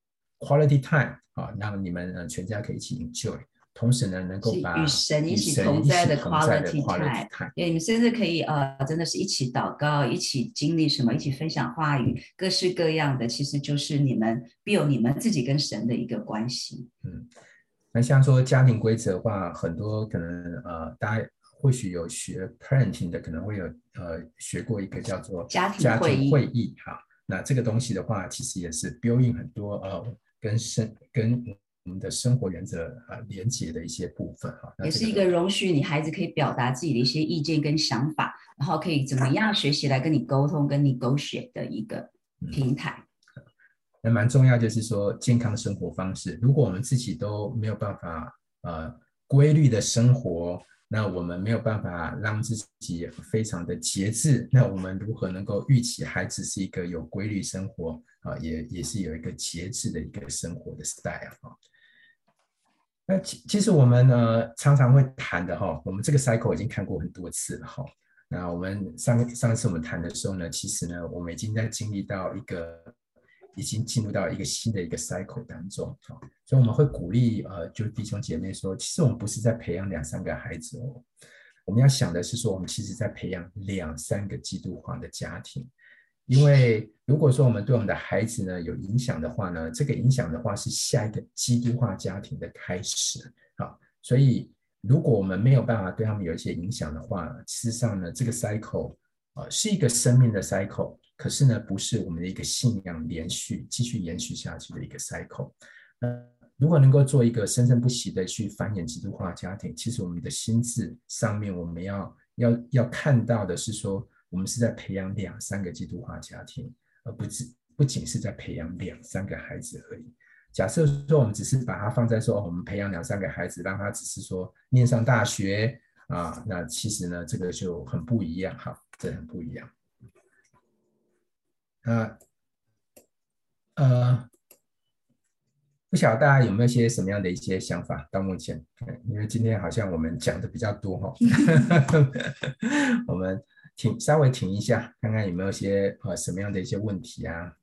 quality time 啊，让你们呃全家可以一起 enjoy。同时呢，能够把与神一起同同在的 quality quality time， 对，你们甚至可以呃，真的是一起祷告，一起经历什么，一起分享话语，各式各样的，其实就是你们 build 你们自己跟神的一个关系。 嗯，那像说家庭规则的话，很多可能呃，大家或许有学 parenting 的，可能会有呃学过一个叫做家庭会议。 会议哈。那这个东西的话，其实也是 build in 很多呃跟生跟我们的生活原则啊、呃、连接的一些部分哈， 也是一个容许你孩子可以表达自己的一些意见跟想法，然后可以怎么样学习来跟你沟通、跟你 negotiate 的一个平台。 嗯、那蛮重要，就是说健康的生活方式。如果我们自己都没有办法呃规律的生活，那我们没有办法让自己非常的节制，那我们如何能够预期孩子是一个有规律生活啊，也也是有一个节制的一个生活的 style 啊。那其其实我们呢常常会谈的哈，我们这个 cycle 已经看过很多次了哈。那我们上上一次我们谈的时候呢，其实呢我们已经在经历到一个，已经进入到一个新的一个 cycle 当中哈。所以我们会鼓励呃，就弟兄姐妹说，其实我们不是在培养两三个孩子哦，我们要想的是说，我们其实在培养两三个基督化的家庭。因为如果说我们对我们的孩子呢有影响的话呢，这个影响的话是下一个基督化家庭的开始啊。所以如果我们没有办法对他们有一些影响的话，事实上呢，这个 cycle 呃是一个生命的 cycle， 可是呢不是我们的一个信仰连续继续延续下去的一个 cycle。那如果能够做一个生生不息的去繁衍基督化家庭，其实我们的心智上面我们要要要看到的是说，我们是在培养两三个基督化家庭，而不只不仅是在培养两三个孩子而已。假设说我们只是把它放在说、哦、我们培养两三个孩子，让他只是说念上大学啊，那其实呢这个就很不一样哈，这很不一样。那呃，不晓得大家有没有些什么样的一些想法？到目前，因为今天好像我们讲的比较多哈、哦，我们。停，稍微停一下，看看有没有些呃什么样的一些问题啊？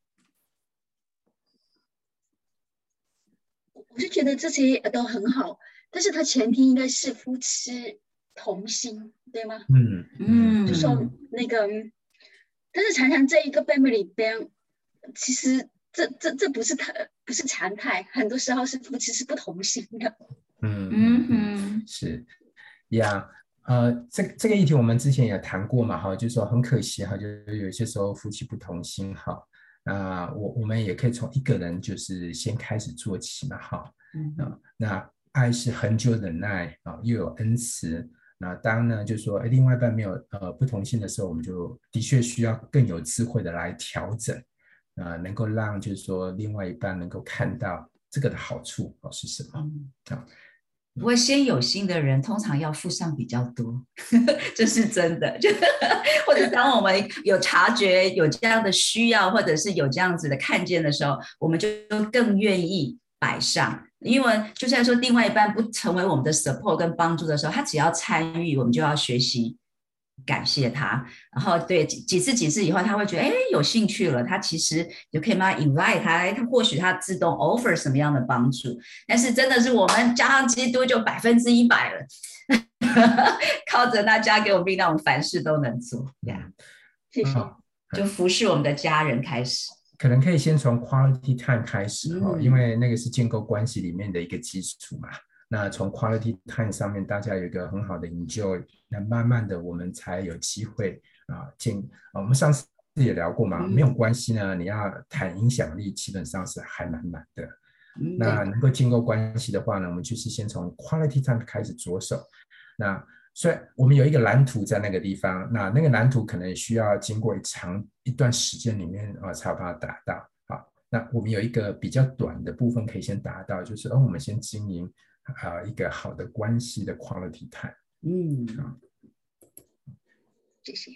我是觉得这些都很好，但是它前提应该是夫妻同心，对吗？ 嗯嗯， 就说那个，但是常常这一个 family 里边，其实这这这不是他不是常态，很多时候是夫妻是不同心的。 嗯嗯嗯，是呀。呃，这这个议题我们之前也谈过嘛，哈，就是说很可惜哈，就有些时候夫妻不同心哈，那我我们也可以从一个人就是先开始做起嘛，哈，嗯、呃，那爱是恒久忍耐啊，又有恩慈，那当呢就是说另外一半没有呃不同心的时候，我们就的确需要更有智慧的来调整，啊、呃，能够让就是说另外一半能够看到这个的好处哦是什么啊。嗯， 不过先有心的人通常要付上比较多，这是真的。就或者当我们有察觉有这样的需要，或者是有这样子的看见的时候，我们就更愿意摆上。因为就算说另外一半不成为我们的 support 跟帮助的时候，他只要参与，我们就要学习感谢他。然后对几次几次以后，他会觉得哎有兴趣了，他其实就可以慢慢 invite 他，他或许他自动 offer 什么样的帮助。但是真的是我们加上基督就百分之一百了，靠着他加给我们力量，我们凡事都能做。 嗯， 谢谢。 就服侍我们的家人开始。 可能可以先从 quality time 开始哈、嗯，因为那个是建构关系里面的一个基础嘛。那从 quality time 上面，大家有一个很好的 enjoy， 那慢慢的我们才有机会啊进啊。我们上次也聊过嘛，嗯、没有关系呢，你要谈影响力，基本上是还蛮难的。嗯、那能够建构关系的话呢，我们就是先从 quality time 开始着手。那所以我们有一个蓝图在那个地方，那那个蓝图可能也需要经过长一段时间里面啊，才把它达到。好，那我们有一个比较短的部分可以先达到，就是哦，我们先经营啊、呃、一个好的关系的 quality time。 嗯， 啊， 谢谢。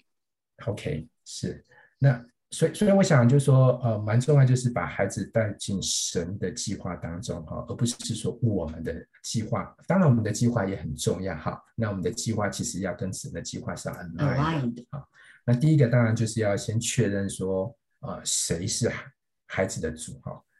OK， 是那。所以，所以我想就是说，呃，蛮重要，就是把孩子带进神的计划当中哈，而不是说我们的计划。当然，我们的计划也很重要哈。那我们的计划其实要跟神的计划上 align 啊。那第一个当然就是要先确认说，呃，谁是孩子的主哈。那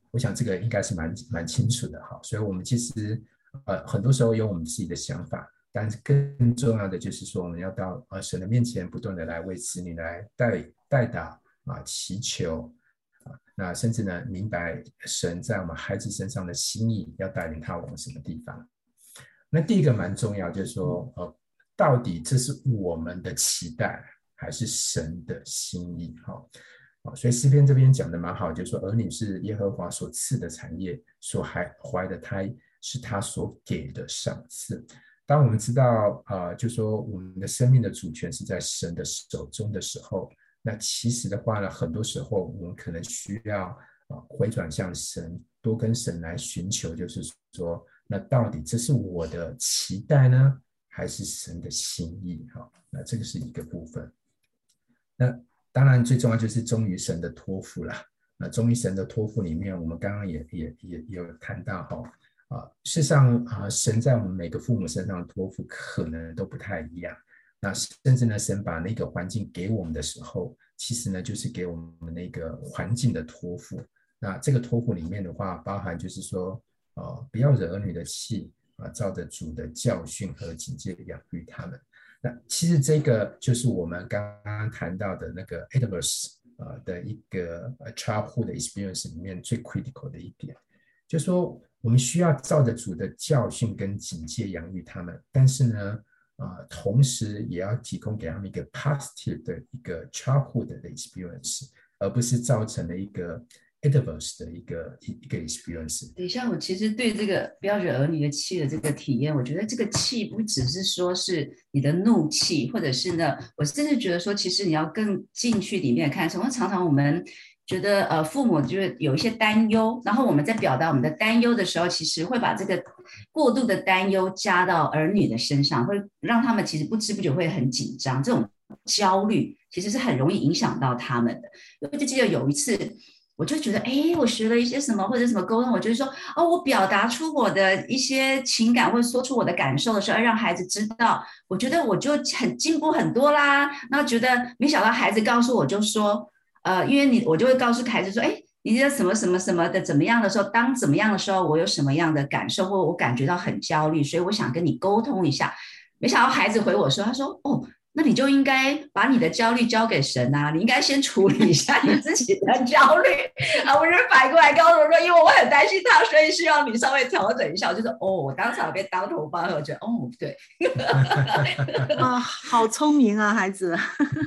我想这个应该是蛮蛮清楚的哈。所以我们其实呃很多时候有我们自己的想法，但是更重要的就是说，我们要到呃神的面前，不断的来为子女来代代祷啊，祈求啊，那甚至呢明白神在我们孩子身上的心意，要带领他往什么地方。那第一个蛮重要，就是说呃到底这是我们的期待还是神的心意哈？所以诗篇这边讲的蛮好，就是说儿女是耶和华所赐的产业，所怀的胎是他所给的赏赐。当我们知道呃，就说我们的生命的主权是在神的手中的时候，那其实的话呢，很多时候我们可能需要呃回转向神，多跟神来寻求，就是说那到底这是我的期待呢，还是神的心意？哈，那这个是一个部分。那当然最重要就是忠于神的托付啦。那忠于神的托付里面，我们刚刚也也也也有谈到哈，啊，事实上啊，神在我们每个父母身上的托付可能都不太一样。那甚至呢，神把那个环境给我们的时候，其实呢就是给我们那个环境的托付。那这个托付里面的话，包含就是说，呃，不要惹儿女的气啊，照着主的教训和警戒养育他们。那其实这个就是我们刚刚谈到的那个 Edwards 呃的一个 childhood experience 里面最 critical 的一点，就是说我们需要照着主的教训跟警戒养育他们，但是呢，呃，同时也要提供给他们一个 positive 的一个 childhood 的 experience， 而不是造成了一个adverse 的一个一个 experience。 等一下，我其实对这个不要惹儿女的气的这个体验，我觉得这个气不只是说是你的怒气，或者是呢，我甚至觉得说，其实你要更进去里面看。常常我们觉得呃，父母就是有一些担忧，然后我们在表达我们的担忧的时候，其实会把这个过度的担忧加到儿女的身上，会让他们其实不知不觉会很紧张，这种焦虑其实是很容易影响到他们的。我就记得有一次。我就觉得，哎，我学了一些什么或者什么沟通，我就是说，哦，我表达出我的一些情感或者说出我的感受的时候，让孩子知道，我觉得我就很进步很多啦。然后觉得没想到孩子告诉我就说，呃，因为你我就会告诉孩子说，哎，你这什么什么什么的怎么样的时候，当怎么样的时候，我有什么样的感受，或我感觉到很焦虑，所以我想跟你沟通一下。没想到孩子回我说，他说，哦。那你就应该把你的焦虑交给神啊，你应该先处理一下你自己的焦虑啊。我就反过来告诉我说，因为我很担心他，所以需要你稍微调整一下。我就说，哦，我当场被当头棒喝，我觉得，哦，对， 啊，好聪明啊，孩子。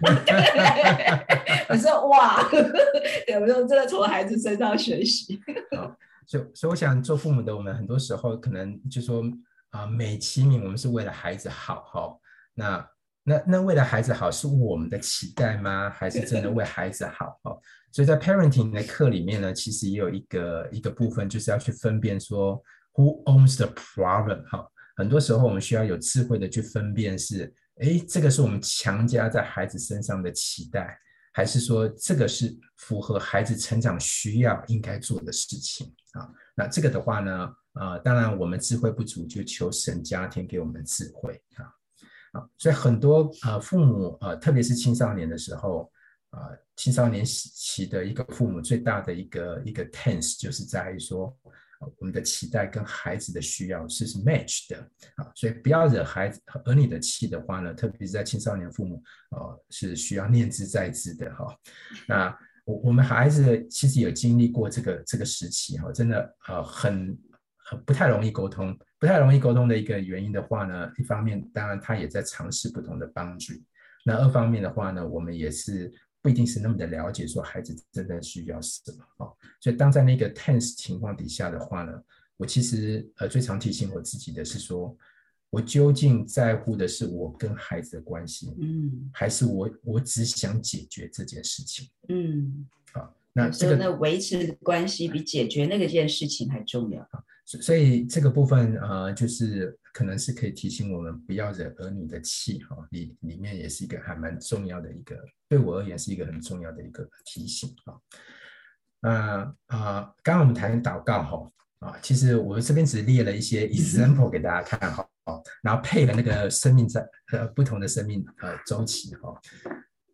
我说，哇，对，我说真的从孩子身上学习。 所以，所以我想做父母的我们，很多时候可能就说啊、呃，美其名我们是为了孩子好哈，那。那, 那为了孩子好是我们的期待吗？还是真的为孩子好？哦，所以在 parenting 的课里面呢，其实也有一个一个部分，就是要去分辨说 who owns the problem 哈。很多时候我们需要有智慧的去分辨是，哎，这个是我们强加在孩子身上的期待，还是说这个是符合孩子成长需要应该做的事情啊？那这个的话呢，呃，当然我们智慧不足，就求神加添给我们智慧啊。啊，所以很多呃父母呃，特别是青少年的时候，呃，青少年期的一个父母最大的一个一个 tense 就是在于说，呃，我们的期待跟孩子的需要是是 match 的啊，所以不要惹孩子儿女的气的话呢，特别是在青少年父母，呃，是需要念之在之的哈、哦。那我我们孩子其实有经历过这个这个时期哈、哦，真的呃很。不太容易沟通，不太容易沟通的一个原因的话呢，一方面当然他也在尝试不同的boundary，那二方面的话呢，我们也是不一定是那么的了解说孩子真的需要什么哦，所以当在那个 tense 情况底下的话呢，我其实呃最常提醒我自己的是说，我究竟在乎的是我跟孩子的关系，嗯，还是我我只想解决这件事情，嗯，好， 那这个那维持关系比解决那个件事情还重要。 所以这个部分呃，就是可能是可以提醒我们不要惹儿女的气哈、哦，里里面也是一个还蛮重要的一个，对我而言是一个很重要的一个提醒啊。那啊、呃，刚刚我们谈祷告哈啊，其实我这边只列了一些 example 给大家看哈，然后配了那个生命在呃不同的生命呃周期哈。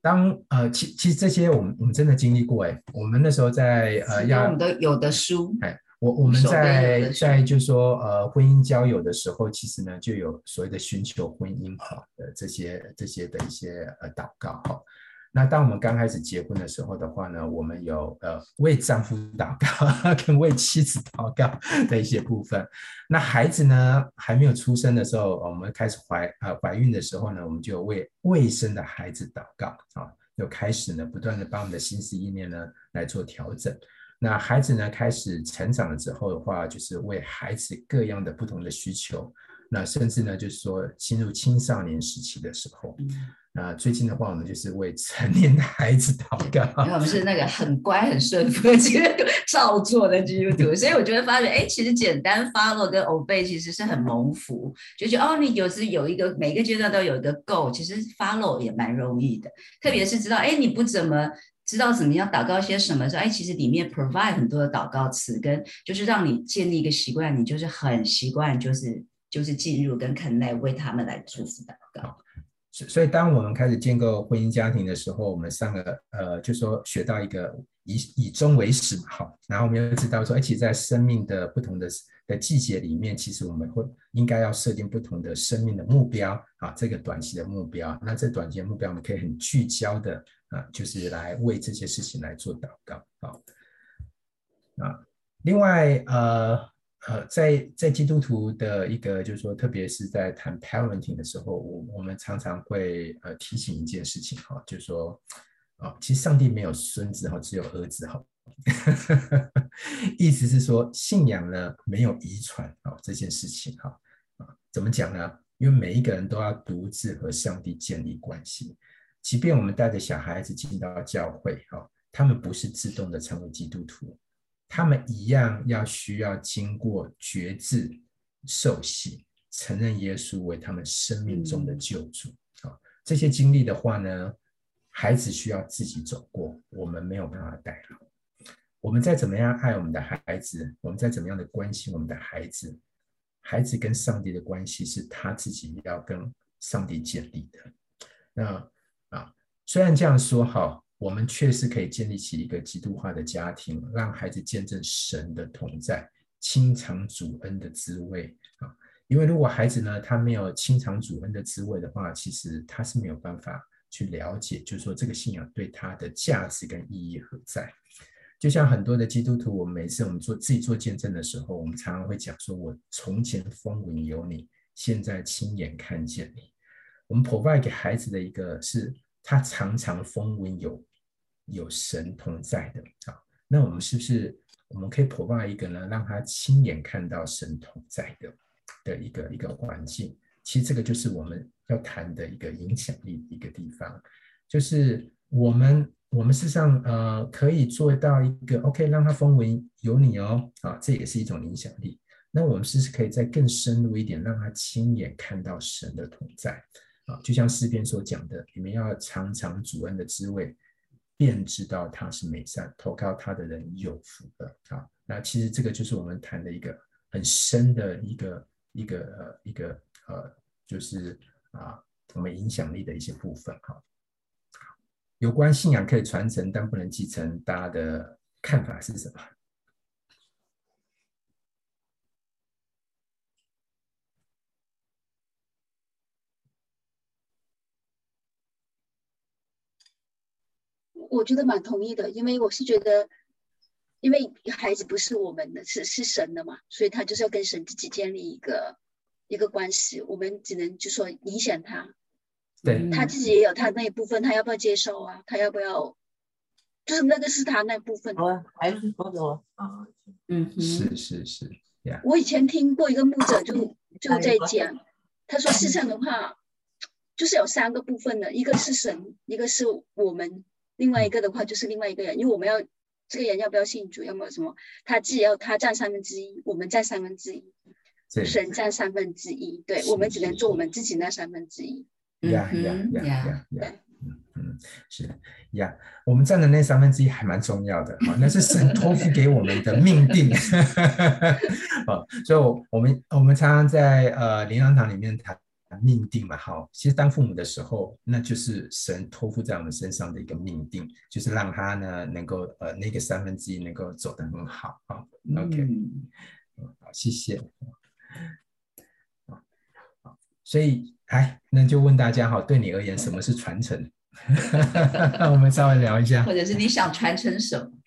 当呃，其其实这些我们我们真的经历过哎，我们那时候在呃要我们都有的书， 哎，我我们在在就是说呃婚姻交友的时候，其实呢就有所谓的寻求婚姻哈的这些这些的一些呃祷告哈。那当我们刚开始结婚的时候的话呢，我们有呃为丈夫祷告跟为妻子祷告的一些部分。那孩子呢还没有出生的时候，我们开始怀呃怀孕的时候呢，我们就为未生的孩子祷告啊，就开始呢不断的把我们的心思意念呢来做调整。那孩子呢开始成长了之后的话，就是为孩子各样的不同的需求。那甚至呢就是说进入青少年时期的时候。嗯那最近的话，我们就是为成年的孩子祷告。 因为我们是那个很乖、很顺服的基督徒，照做的基督徒，所以我就会发觉，哎，其实简单 follow 跟 obey 其实是很蒙福，就觉得哦，你有时有一个每个阶段都有一个 goal， 其实 follow 也蛮容易的，特别是知道，哎，你不怎么知道怎么样祷告些什么时候，哎，其实里面 provide 很多的祷告词，跟就是让你建立一个习惯，你就是很习惯，就是就是进入跟 connect 为他们来祝福祷告。 所以当我们开始建构婚姻家庭的时候，我们上个呃就说学到一个以以终为始嘛，好，然后我们又知道说，而且在生命的不同的的季节里面，其实我们会应该要设定不同的生命的目标啊，这个短期的目标，那这短期的目标我们可以很聚焦的啊，就是来为这些事情来做祷告啊。啊，另外呃。呃，在在基督徒的一个就是说，特别是在谈 parenting 的时候，我我们常常会呃提醒一件事情哈，就是说啊、哦，其实上帝没有孙子哈，只有儿子哈。意思是说，信仰呢没有遗传啊这件事情哈啊，怎么讲呢？因为每一个人都要独自和上帝建立关系，即便我们带着小孩子进到教会哈，他们不是自动的成为基督徒。他们一样要需要经过决志、受洗、承认耶稣为他们生命中的救主。嗯啊、这些经历的话呢，孩子需要自己走过，我们没有办法代劳。我们再怎么样爱我们的孩子，我们再怎么样的关心我们的孩子，孩子跟上帝的关系是他自己要跟上帝建立的。那啊，虽然这样说好。我们确实可以建立起一个基督化的家庭，让孩子见证神的同在，亲尝主恩的滋味啊！因为如果孩子呢，他没有亲尝主恩的滋味的话，其实他是没有办法去了解，就是说这个信仰对他的价值跟意义何在。就像很多的基督徒，我们每次我们做自己做见证的时候，我们常常会讲说：“我从前风闻有你，现在亲眼看见你。”我们 provide 给孩子的一个是。他常常风闻有有神同在的啊，那我们是不是我们可以 provide 一个呢，让他亲眼看到神同在的的一个一个环境？其实这个就是我们要谈的一个影响力的一个地方，就是我们我们事实上呃可以做到一个 OK， 让他风闻有你哦啊，这也是一种影响力。那我们是不是可以再更深入一点，让他亲眼看到神的同在？啊，就像诗篇所讲的，你们要尝尝主恩的滋味，便知道他是美善，投靠他的人有福的。啊，那其实这个就是我们谈的一个很深的一个一个呃一个呃，就是啊我们影响力的一些部分。哈，有关信仰可以传承，但不能继承，大家的看法是什么？ 我觉得蛮同意的，因为我是觉得，因为孩子不是我们的，是是神的嘛，所以他就是要跟神自己建立一个一个关系，我们只能就说影响他， 对， 他自己也有他那一部分，他要不要接受啊？他要不要？就是那个是他那部分。 好啊，孩子说走了啊， 嗯， 是是是， yeah. 我以前听过一个牧者就就在讲，他说世上的话，就是有三个部分的，一个是神，一个是我们。另外一个的话就是另外一个人，因为我们要这个人要不要信主，要不要什么，他自己要他占三分之一，我们占三分之一，神占三分之一，对，我们只能做我们自己那三分之一。 呀呀呀呀呀，嗯嗯，是呀，我们占的那三分之一还蛮重要的啊，那是神托付给我们的命定啊，所以我们我们常常在呃灵粮堂里面谈命定嘛，好，其实当父母的时候，那就是神托付在我们身上的一个命定，就是让他呢能够呃那个三分之一能够走得很好，好 ，OK，、嗯、好，谢谢。好，所以哎，那就问大家哈，对你而言什么是传承？我们稍微聊一下， 或者是你想传承什么？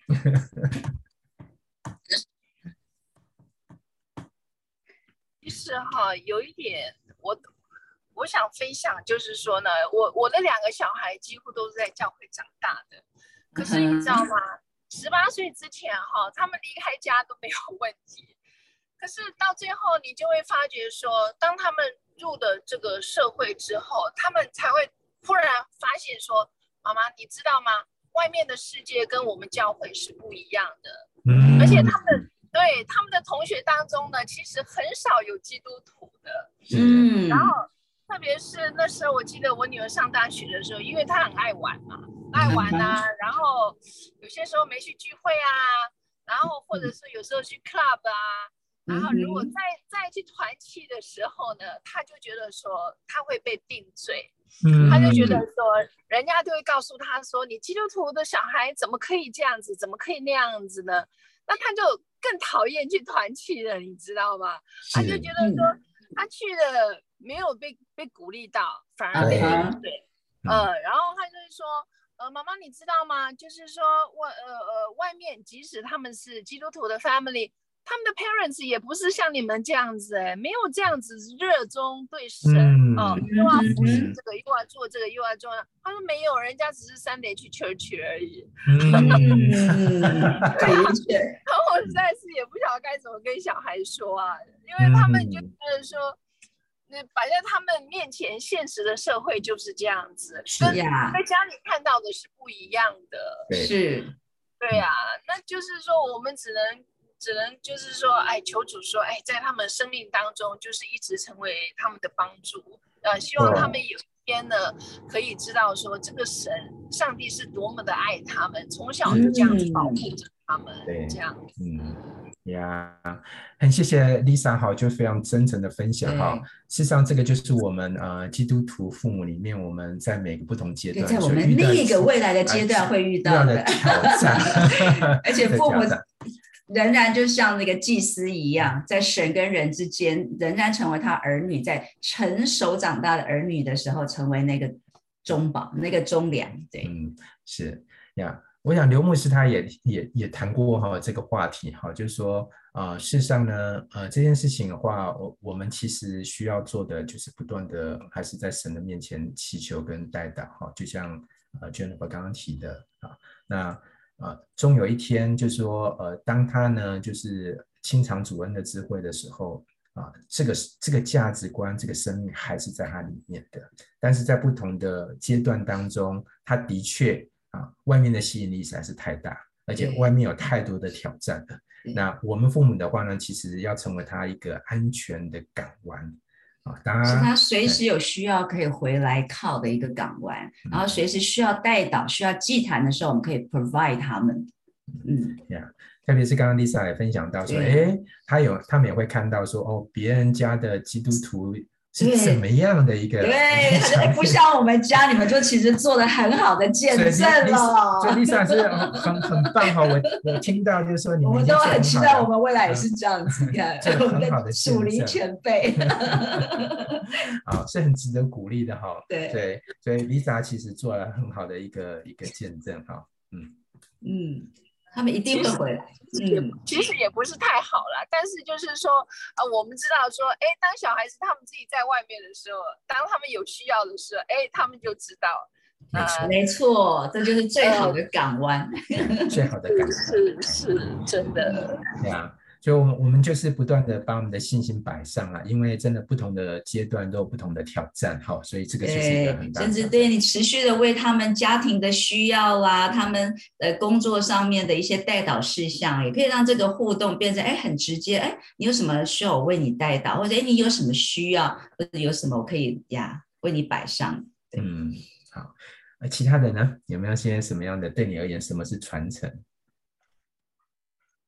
其实哈，有一点我我想分享，就是说呢，我我的两个小孩几乎都是在教会长大的，可是你知道吗？十八岁之前哈，他们离开家都没有问题，可是到最后你就会发觉说，当他们入了这个社会之后，他们才会突然发现说，妈妈，你知道吗？外面的世界跟我们教会是不一样的，嗯、而且他们。对他们的同学当中呢，其实很少有基督徒的，嗯，然后特别是那时候，我记得我女儿上大学的时候，因为她很爱玩嘛，爱玩啊，然后有些时候没去聚会啊，然后或者是有时候去 club 啊，然后如果再再去团契的时候呢，她就觉得说她会被定罪，她就觉得说人家就会告诉她说，你基督徒的小孩怎么可以这样子，怎么可以那样子呢？那她就更讨厌去团契了，你知道吗？他就觉得说，他去了没有被被鼓励到，反而被定罪。呃，然后他就是说，呃，妈妈你知道吗？就是说外呃呃外面即使他们是基督徒的 family， 他们的 parents 也不是像你们这样子，哎，没有这样子热衷对神哦、嗯呃，又要服侍这个，又要做这个，又要做那。他说没有，人家只是 Sunday 去 church 而已。嗯，对，然后我实在是也不晓得该怎么跟小孩说啊，因为他们就觉得说，那摆在他们面前，现实的社会就是这样子，跟在家里看到的是不一样的。 是， 对啊，那就是说我们只能。只能就是说，哎，求主说，哎，在他们生命当中，就是一直成为他们的帮助。呃，希望他们有一天呢，可以知道说，这个神，上帝是多么的爱他们，从小就这样保护着他们。对，这样。 嗯呀，很谢谢 Lisa 哈，就非常真诚的分享哈。事实上，这个就是我们呃基督徒父母里面，我们在每个不同阶段， 在我们另一个未来的阶段会遇到的挑战， 而且父母。仍然就像那个祭司一样，在神跟人之间，仍然成为他儿女，在成熟长大的儿女的时候，成为那个中保、那个中粮。对， 嗯，是呀。我想刘牧师他也也也谈过哈这个话题哈，就是说呃，事实上呢，呃，这件事情的话，我我们其实需要做的就是不断的还是在神的面前祈求跟代祷哈，就像呃 Jennifer 刚刚提的啊，那。呃，终有一天，就是说，呃，当他呢，就是清偿主恩的智慧的时候，啊、呃，这个这个价值观，这个生命还是在他里面的，但是在不同的阶段当中，他的确啊，外面的吸引力实在是太大，而且外面有太多的挑战了。那我们父母的话呢，其实要成为他一个安全的港湾。 啊，当然是他随时有需要可以回来靠的一个港湾，嗯、然后随时需要代祷、需要祭坛的时候，我们可以 provide 他们。 嗯，呀、yeah, ，特别是刚刚 Lisa 也分享到说，哎，他有他们也会看到说，哦，别人家的基督徒是怎么样的一个？ 对，对不像我们家，你们就其实做了很好的见证了。 所以 Lisa 是很很棒哈，我我听到就是说你们我们都很期待我们未来也是这样子，你看， 我们的属灵前辈， 好，是很值得鼓励的哈。 对对，所以 Lisa 其实做了很好的一个一个见证哈，嗯嗯。他们一定会回来， 嗯，其实也不是太好了，但是就是说，呃，我们知道说，哎，当小孩子他们自己在外面的时候，当他们有需要的时候，哎，他们就知道， 呃、没错，这就是最好的港湾， 呃、最好的港湾， 是是真的， 对啊。所以我们我们就是不断的把我们的信心摆上啊，因为真的不同的阶段都有不同的挑战哈，所以这个就是一个很大的挑战， 甚至对你持续的为他们家庭的需要啦，他们的工作上面的一些代祷事项，也可以让这个互动变成哎很直接，哎你有什么需要我为你代祷，或者哎你有什么需要，或者有什么我可以呀为你摆上。 嗯，好，那其他的呢？有没有些什么样的对你而言，什么是传承？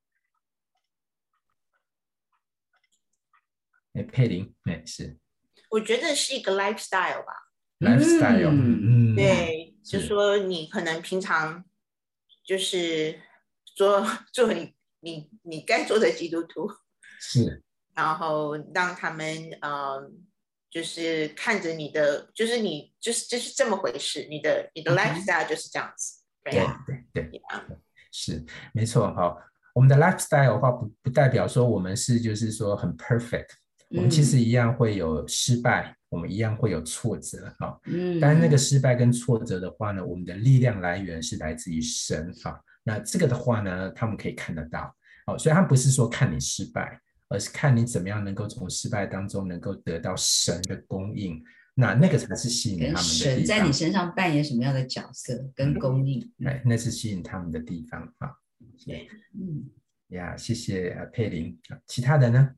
哎，佩玲，哎是， 我觉得是一个 lifestyle 吧。 lifestyle， 嗯， 对，就说你可能平常就是做做你你你该做的基督徒， 是， 然后让他们呃，就是看着你的，就是你就是就是这么回事，你的你的 lifestyle 就是这样子。 对对对对，是没错哈。我们的 lifestyle 的话不不代表说我们是就是说很 perfect，我们其实一样会有失败，我们一样会有挫折哈。嗯，但那个失败跟挫折的话呢，我们的力量来源是来自于神哈。那这个的话呢，他们可以看得到。好，所以他不是说看你失败，而是看你怎么样能够从失败当中能够得到神的供应。那那个才是吸引他们的地方。 神在你身上扮演什么样的角色跟供应？ 嗯嗯、那是吸引他们的地方啊。 对， 嗯，呀，谢谢佩玲。其他的呢？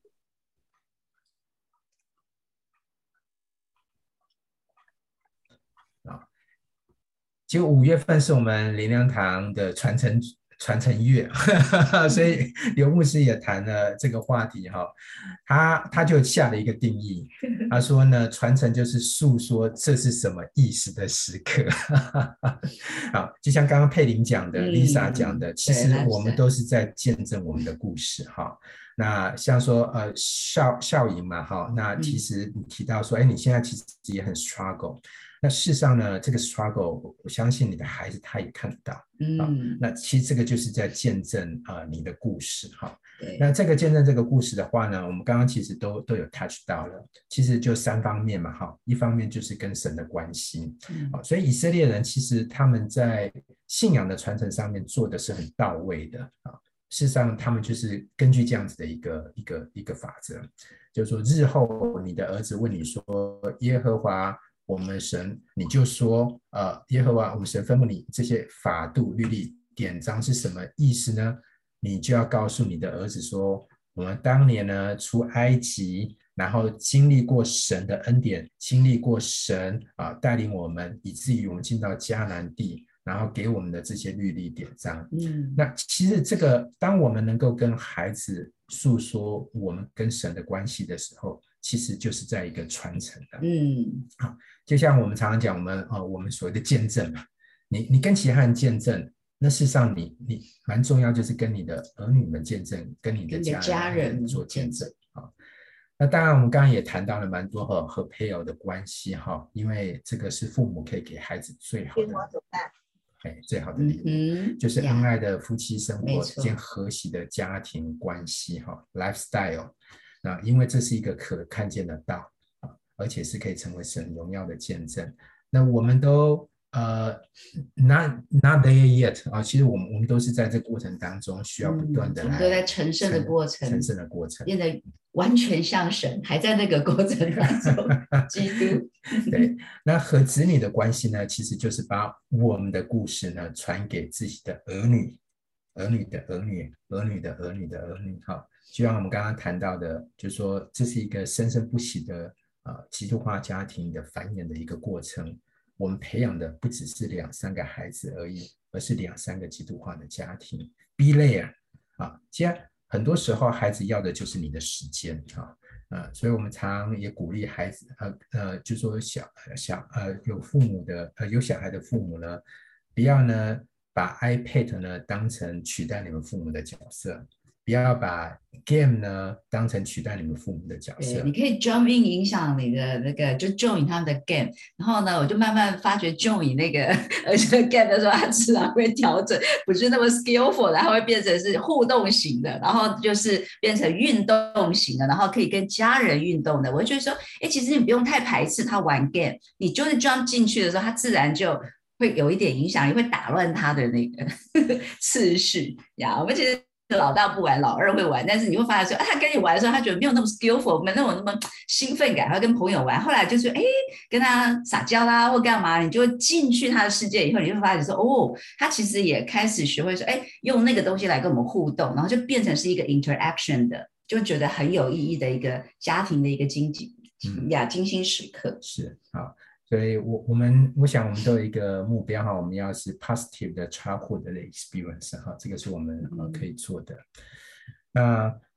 啊，其实五月份是我们灵粮堂的传承传承月，所以刘牧师也谈了这个话题哈，他他就下了一个定义，他说呢，传承就是诉说这是什么意思的时刻。好，就像刚刚佩玲讲的、嗯、Lisa 讲的，其实我们都是在见证我们的故事哈。那像说呃校校营嘛哈，那其实你提到说，哎、嗯，你现在其实也很 struggle。那事实上呢，这个 struggle， 我相信你的孩子他也看得到，嗯、啊，那其实这个就是在见证啊、呃、你的故事哈。那这个见证这个故事的话呢，我们刚刚其实都都有 touch 到了，其实就三方面嘛哈，一方面就是跟神的关系，嗯、啊，所以以色列人其实他们在信仰的传承上面做的是很到位的啊。事实上，他们就是根据这样子的一个一个一个法则，就是说日后你的儿子问你说耶和华。我们神，你就说，呃，耶和华，我们神吩咐你这些法度、律例、典章是什么意思呢？你就要告诉你的儿子说，我们当年呢出埃及，然后经历过神的恩典，经历过神啊、呃、带领我们，以至于我们进到迦南地，然后给我们的这些律例典章。嗯，那其实这个，当我们能够跟孩子诉说我们跟神的关系的时候，其实就是在一个传承的。嗯，好。就像我们常常讲，我们呃，我们所谓的见证嘛，你你跟其他人见证，那事实上你你蛮重要，就是跟你的儿女们见证，跟你的家人, 家人做见证啊。那当然，我们刚刚也谈到了蛮多和和配偶的关系哈，因为这个是父母可以给孩子最好的，哎，最好的礼物，嗯、就是恩爱的夫妻生活兼和谐的家庭关系哈 ，lifestyle。那因为这是一个可看见的道。而且是可以成为神荣耀的见证。那我们都呃 not not there yet 啊，其实我们我们都是在这个过程当中需要不断的来、嗯，我们都在成圣的过程， 成圣的过程， 变得完全像神，还在那个过程当中。基督对，那和子女的关系呢，其实就是把我们的故事呢传给自己的儿女，儿女的儿女，儿女的儿女的儿女哈。就像我们刚刚谈到的，就是说这是一个生生不息的。呃，基督化家庭的繁衍的一个过程，我们培养的不只是两三个孩子而已，而是两三个基督化的家庭。B layer 啊，其实很多时候孩子要的就是你的时间啊，呃，所以我们常也鼓励孩子，呃呃，就说小小呃有父母的呃有小孩的父母呢，不要呢把 iPad 呢当成取代你们父母的角色。不要把 game 呢当成取代你们父母的角色。 你可以 jump in 影响你的那个，就 join 他们的 game。然后呢，我就慢慢发觉 join 那个而且 game 的时候，他自然会调整，不是那么 skillful 的，它会变成是互动型的，然后就是变成运动型的，然后可以跟家人运动的。我会觉得说，哎，其实你不用太排斥他玩 game， 你就是 jump 进去的时候，他自然就会有一点影响力，会打乱他的那个次序呀。我们其实。老大不玩，老二会玩，但是你会发现说，啊，他跟你玩的时候，他觉得没有那么 skillful， 没有那么兴奋感，他跟朋友玩，后来就是哎，跟他撒娇啦或干嘛，你就会进去他的世界以后，你会发现说，哦，他其实也开始学会说，哎，用那个东西来跟我们互动，然后就变成是一个 interaction 的，就觉得很有意义的一个家庭的一个精呀精心时刻。 是好。所以我我们我想我们都有一个目标哈，我们要是 positive 的 childhood 的 experience 哈，这个是我们、呃、可以做的。那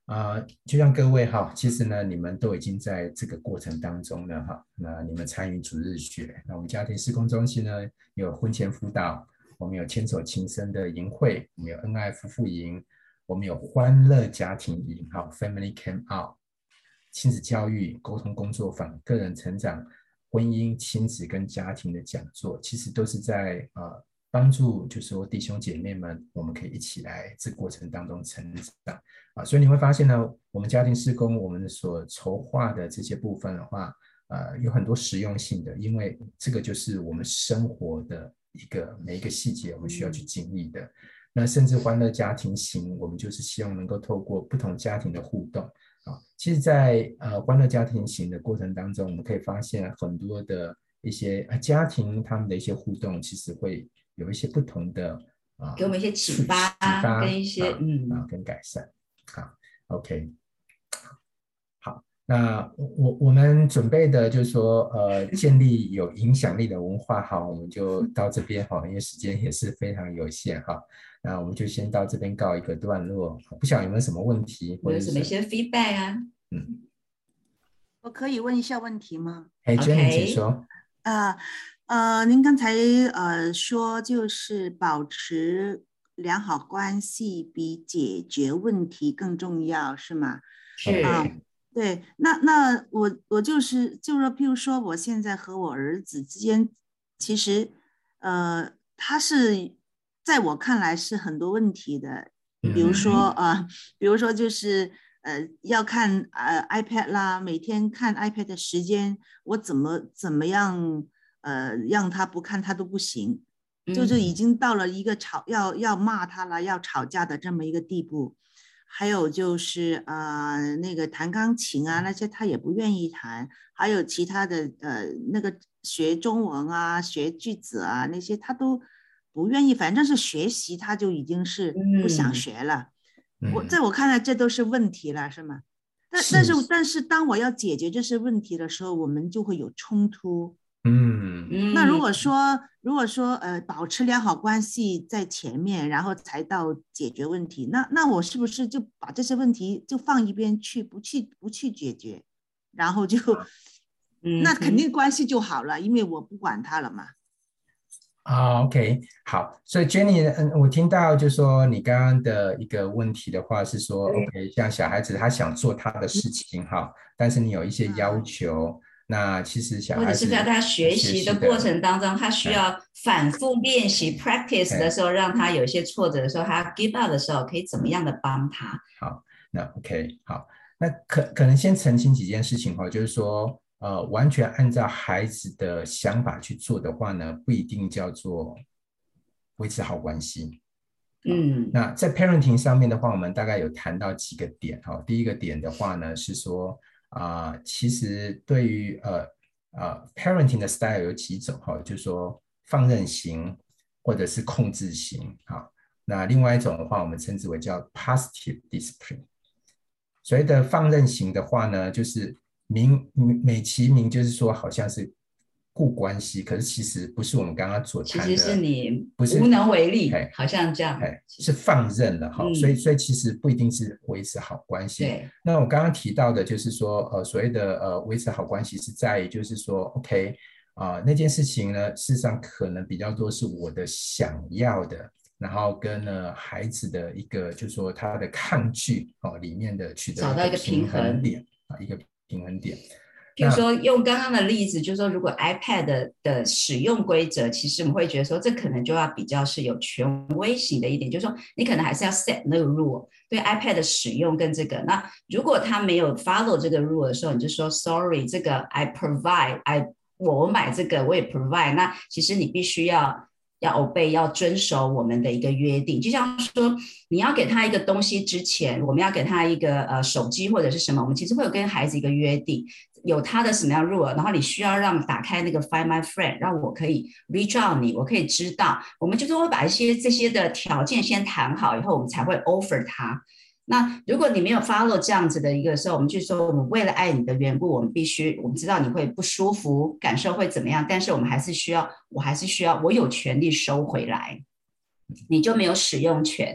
啊、呃，就像各位哈，其实呢，你们都已经在这个过程当中呢哈，那你们参与主日学，那我们家庭事工中心呢有婚前辅导，我们有牵手情深的营会，我们有恩爱夫妇营，我们有欢乐家庭营，哈 ，Family Camp Out， 亲子教育、沟通工作坊、个人成长、婚姻、亲子跟家庭的讲座，其实都是在呃帮助，就是说弟兄姐妹们，我们可以一起来这过程当中成长啊。所以你会发现呢，我们家庭事工我们所筹划的这些部分的话，呃，有很多实用性的，因为这个就是我们生活的一个每一个细节，我们需要去经历的。那甚至欢乐家庭型，我们就是希望能够透过不同家庭的互动啊。其实在，在呃欢乐家庭型的过程当中，我们可以发现很多的一些家庭他们的一些互动，其实会有一些不同的啊， 给我们一些启发， 启发跟一些、 啊、 嗯啊跟改善。好 ，OK， 好，那我我们准备的就是说，呃，建立有影响力的文化哈，我们就到这边哈，因为时间也是非常有限哈。那我们就先到这边告一个段落，不晓得有没有什么问题， 或者什么一些 feedback 啊？ 嗯， 我可以问一下问题吗？ 哎 ，Jenny， 请说。 啊，呃，您刚才呃说就是保持良好关系比解决问题更重要，是吗？ 是啊，对，那那我我就是就是说，譬如说我现在和我儿子之间，其实呃他是在我看来是很多问题的，比如说啊、呃，比如说就是呃要看呃 iPad 啦，每天看 iPad 的时间，我怎么怎么样呃让他不看他都不行，就是已经到了一个吵要要骂他了，要吵架的这么一个地步。还有就是呃那个弹钢琴啊那些他也不愿意弹，还有其他的呃那个学中文啊学句子啊那些他都不愿意，反正是学习他就已经是不想学了。嗯、我在我看来这都是问题了，是吗？但但是但是当我要解决这些问题的时候，我们就会有冲突。 嗯， 那如果说如果说呃保持良好关系在前面，然后才到解决问题，那那我是不是就把这些问题就放一边去，不去不去解决，然后就，嗯、那肯定关系就好了，因为我不管他了嘛。 啊、OK， 好，所以 Jenny， 嗯，我听到就是说你刚刚的一个问题的话是说 ，OK， 像小孩子他想做他的事情哈，但是你有一些要求。嗯，那其实小孩子或者是在他学习的过程当中，他需要反复练习 practice 的时候，让他有一些挫折的时候，他 give up 的时候，可以怎么样的帮他？ 好，那 OK， 好，那可可能先澄清几件事情哈，就是说，呃，完全按照孩子的想法去做的话呢，不一定叫做维持好关系。嗯，那在 parenting 上面的话，我们大概有谈到几个点哈。第一个点的话呢，是说。啊、呃，其实对于呃呃 parenting 的 style 有几种哈，就是说放任型或者是控制型哈。那另外一种的话，我们称之为叫 positive discipline。所谓的放任型的话呢，就是明美其名就是说好像是顾关系，可是其实不是我们刚刚所谈的， 其实是你不是无能为力，好像这样， 是放任了哈、嗯，所以所以其实不一定是维持好关系。 对， 那我刚刚提到的就是说，呃，所谓的呃维持好关系是在于就是说 ，OK 啊、呃，那件事情呢，事实上可能比较多是我的想要的，然后跟呢孩子的一个就是说他的抗拒哦里面的取得找到一个平衡点啊，一个平衡点。 比如说用刚刚的例子，就是说如果 iPad 的, 的使用规则，其实我们会觉得说这可能就要比较是有权威性的一点，就是说你可能还是要 set 那个 rule 对 iPad 的使用跟这个。那如果他没有 follow 这个 rule 的时候，你就说 sorry， 这个 I provide I 我买这个我也 provide， 那其实你必须要要 obey 要遵守我们的一个约定。就像说你要给他一个东西之前，我们要给他一个呃手机或者是什么，我们其实会有跟孩子一个约定，有他的什么样 rule， 然后你需要让打开那个 Find My Friend， 让我可以 reach out 你，我可以知道，我们就是会把一些这些的条件先谈好以后，我们才会 offer 他。那如果你没有 follow 这样子的一个时候，我们就说我们为了爱你的缘故，我们必须我们知道你会不舒服，感受会怎么样，但是我们还是需要我还是需要我有权利收回来，你就没有使用权。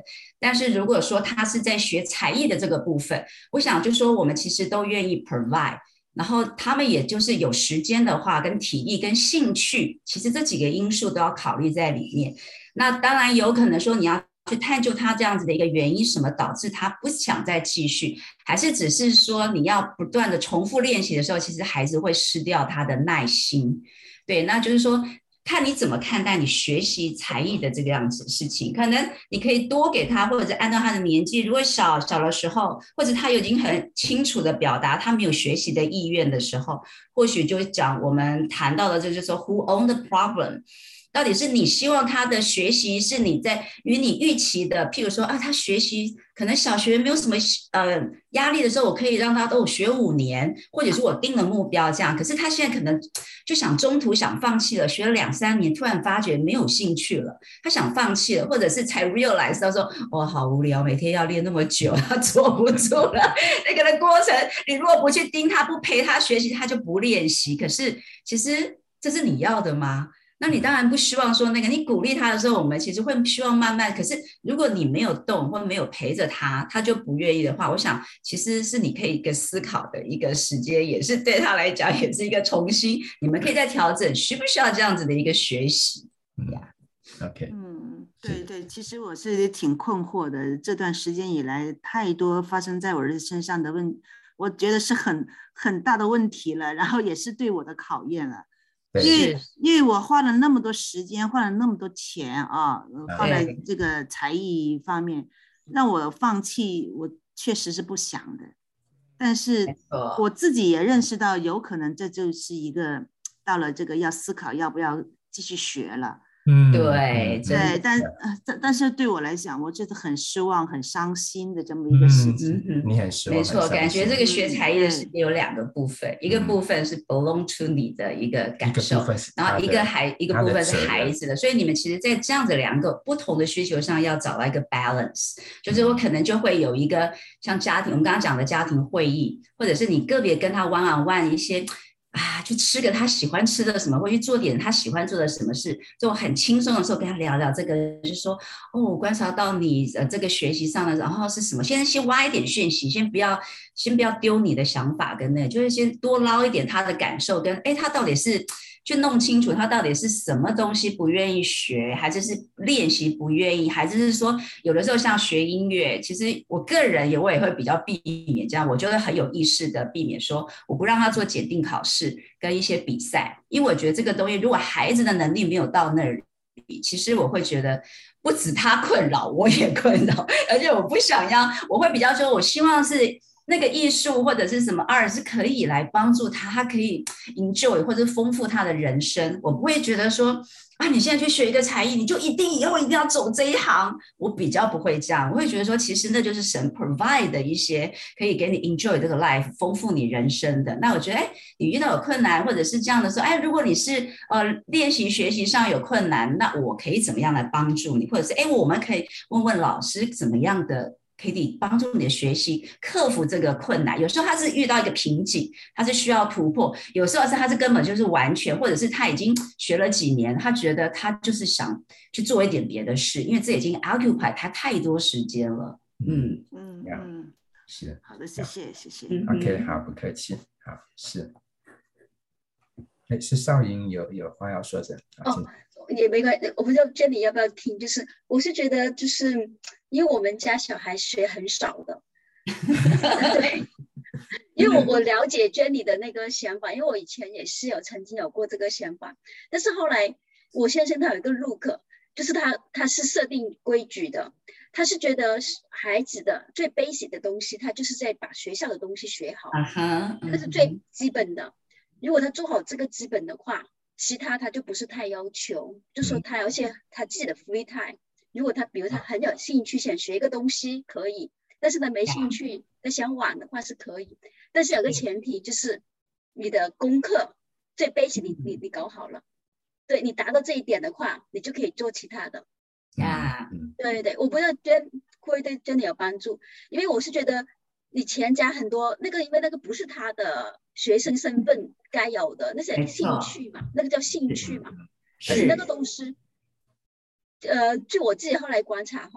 但是如果说他是在学才艺的这个部分，我想就说我们其实都愿意 provide， 然后他们也就是有时间的话，跟体力跟兴趣，其实这几个因素都要考虑在里面。那当然有可能说你要去探究他这样子的一个原因，什么导致他不想再继续，还是只是说你要不断的重复练习的时候，其实孩子会失掉他的耐心。对，那就是说看你怎么看待你学习才艺的这个样子的事情，可能你可以多给他，或者按照他的年纪，如果小小的时候，或者他已经很清楚的表达他没有学习的意愿的时候，或许就讲我们谈到的就是说 who own the problem，到底是你希望他的学习是你在与你预期的，譬如说啊，他学习可能小学没有什么呃压力的时候，我可以让他都学五年，或者是我定了目标这样，可是他现在可能就想中途想放弃了，学了两三年，突然发觉没有兴趣了，他想放弃了，或者是才 realize 到说哦好无聊，每天要练那么久，他坐不住了。那个的过程，你如果不去盯他，不陪他学习，他就不练习。可是其实这是你要的吗？那你当然不希望说那个，你鼓励他的时候，我们其实会希望慢慢。可是如果你没有动或没有陪着他，他就不愿意的话，我想其实是你可以一个思考的一个时间，也是对他来讲也是一个重新，你们可以再调整，需不需要这样子的一个学习？ 嗯 ，OK， 嗯，对对，其实我是挺困惑的，这段时间以来，太多发生在我儿子身上的问，我觉得是很很大的问题了，然后也是对我的考验了。因为因为我花了那么多时间，花了那么多钱啊，放在这个才艺方面，让我放弃，我确实是不想的。但是我自己也认识到，有可能这就是一个到了这个要思考要不要继续学了。 嗯，对对，但但但是对我来讲，我觉得很失望、很伤心的这么一个事情。 嗯嗯、 你很失望， 没错，感觉这个学才艺的世界有两个部分，嗯、一个部分是 belong to 你的一个感受，然后一个孩一个部分是孩子的，所以你们其实，在这样子两个不同的需求上，要找到一个 balance， 就是我可能就会有一个像家庭，我们刚刚讲的家庭会议，或者是你个别跟他 one on one 一些。啊，去吃个他喜欢吃的什么，或去做点他喜欢做的什么事，就很轻松的时候跟他聊聊这个，就是说，哦，我观察到你呃这个学习上的，然后是什么？现在先挖一点讯息，先不要先不要丢你的想法跟那个，就是先多捞一点他的感受跟，哎，他到底是去弄清楚他到底是什么东西不愿意学，还是是练习不愿意，还是是说有的时候像学音乐，其实我个人也我也会比较避免这样，我就会很有意识的避免说我不让他做检定考试跟一些比赛，因为我觉得这个东西如果孩子的能力没有到那里，其实我会觉得不止他困扰，我也困扰，而且我不想要，我会比较说我希望是那个艺术或者是什么 art 是可以来帮助他，他可以 enjoy 或者丰富他的人生，我不会觉得说啊，你现在去学一个才艺，你就一定以后一定要走这一行，我比较不会这样，我会觉得说，其实那就是神 provide 的一些可以给你 enjoy 这个 life， 丰富你人生的。那我觉得，哎，你遇到有困难，或者是这样的时候，哎，如果你是呃练习学习上有困难，那我可以怎么样来帮助你，或者是哎，我们可以问问老师怎么样的。可以帮助你的学习克服这个困难，有时候他是遇到一个瓶颈，他是需要突破，有时候是他是根本就是完全，或者是他已经学了几年，他觉得他就是想去做一点别的事，因为这已经 occupy 他太多时间了。嗯嗯嗯， 是好的，谢谢谢谢。 OK， 好，不客气。好，是。哎，是少英有有话要说的。 哦，也没关系，我不知道 Jenny 要不要听，就是我是觉得就是因为我们家小孩学很少的，对，因为我我了解 Jenny 的那个想法，因为我以前也是有曾经有过这个想法，但是后来我先生他有一个 look， 就是他他是设定规矩的，他是觉得孩子的最 basic 的东西，他就是在把学校的东西学好， uh-huh, 这个是最基本的。如果他做好这个基本的话，其他他就不是太要求，就说他而且他自己的 free time， 如果他比如他很有兴趣想学一个东西可以，但是他没兴趣他想玩的话是可以，但是有个前提就是你的功课最 basic 你你你搞好了，对，你达到这一点的话你就可以做其他的呀。 yeah. 对对，我不知道真会对真的有帮助，因为我是觉得你钱加很多那个，因为那个不是他的学生身份该有的，那是兴趣嘛，那个叫兴趣嘛，而且那个东西呃据我自己后来观察哈，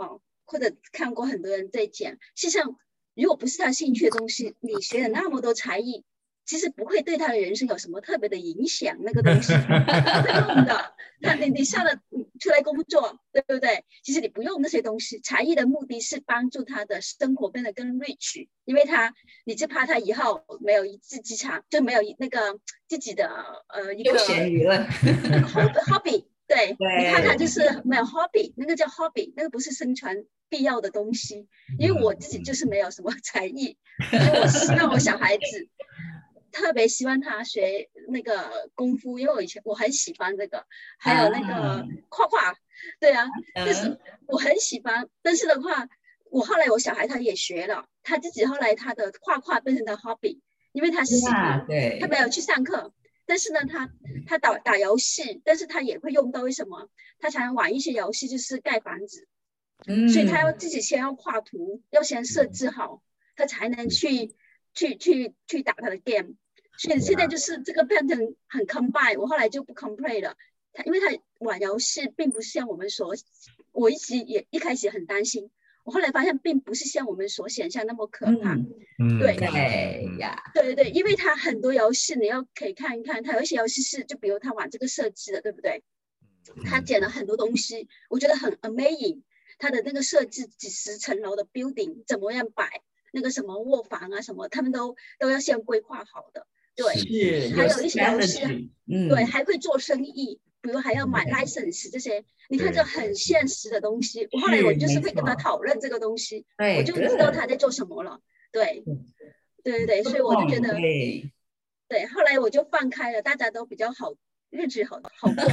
或者看过很多人在讲，事实上如果不是他兴趣的东西，你学了那么多才艺，其实不会对他的人生有什么特别的影响，那个东西不会用的。他你你上了出来工作，对不对？其实你不用那些东西，才艺的目的是帮助他的生活变得更 rich， 因为他你就怕他以后没有一技之长，就没有那个自己的呃一个休闲娱乐 hobby。对， 对， 你看他就是没有 hobby， 那个叫 hobby， 那个不是生存必要的东西。因为我自己就是没有什么才艺，所以我希望我小孩子特别希望他学那个功夫，因为我以前我很喜欢这个，还有那个画画，对啊，但是我很喜欢，但是的话，我后来我小孩他也学了，他自己后来他的画画变成了 hobby， 因为他喜欢，对，他没有去上课。但是呢，他他打打游戏，但是他也会用到为什么？他常常玩一些游戏，就是盖房子，嗯，所以他要自己先要画图，要先设置好，他才能去去去去打他的 game。所以现在就是这个变成很 combine， 我后来就不 complain 了。他因为他玩游戏并不像我们所，我一直也一开始很担心。我后来发现，并不是像我们所想象那么可怕。嗯，对， 对呀， 对对对，因为他很多游戏你要可以看一看，他有一些游戏是，就比如他玩这个设计的，对不对？他剪了很多东西，我觉得很 amazing。他的那个设置几十层楼的 building 怎么样摆，那个什么卧房啊什么，他们都都要先规划好的。对，还有一些游戏，嗯，对，还会做生意。比如还要买 license 这些，你看这很现实的东西。我后来我就是会跟他讨论这个东西，我就知道他在做什么了。对，对对对，所以我就觉得，对，后来我就放开了，大家都比较好，日子好好过。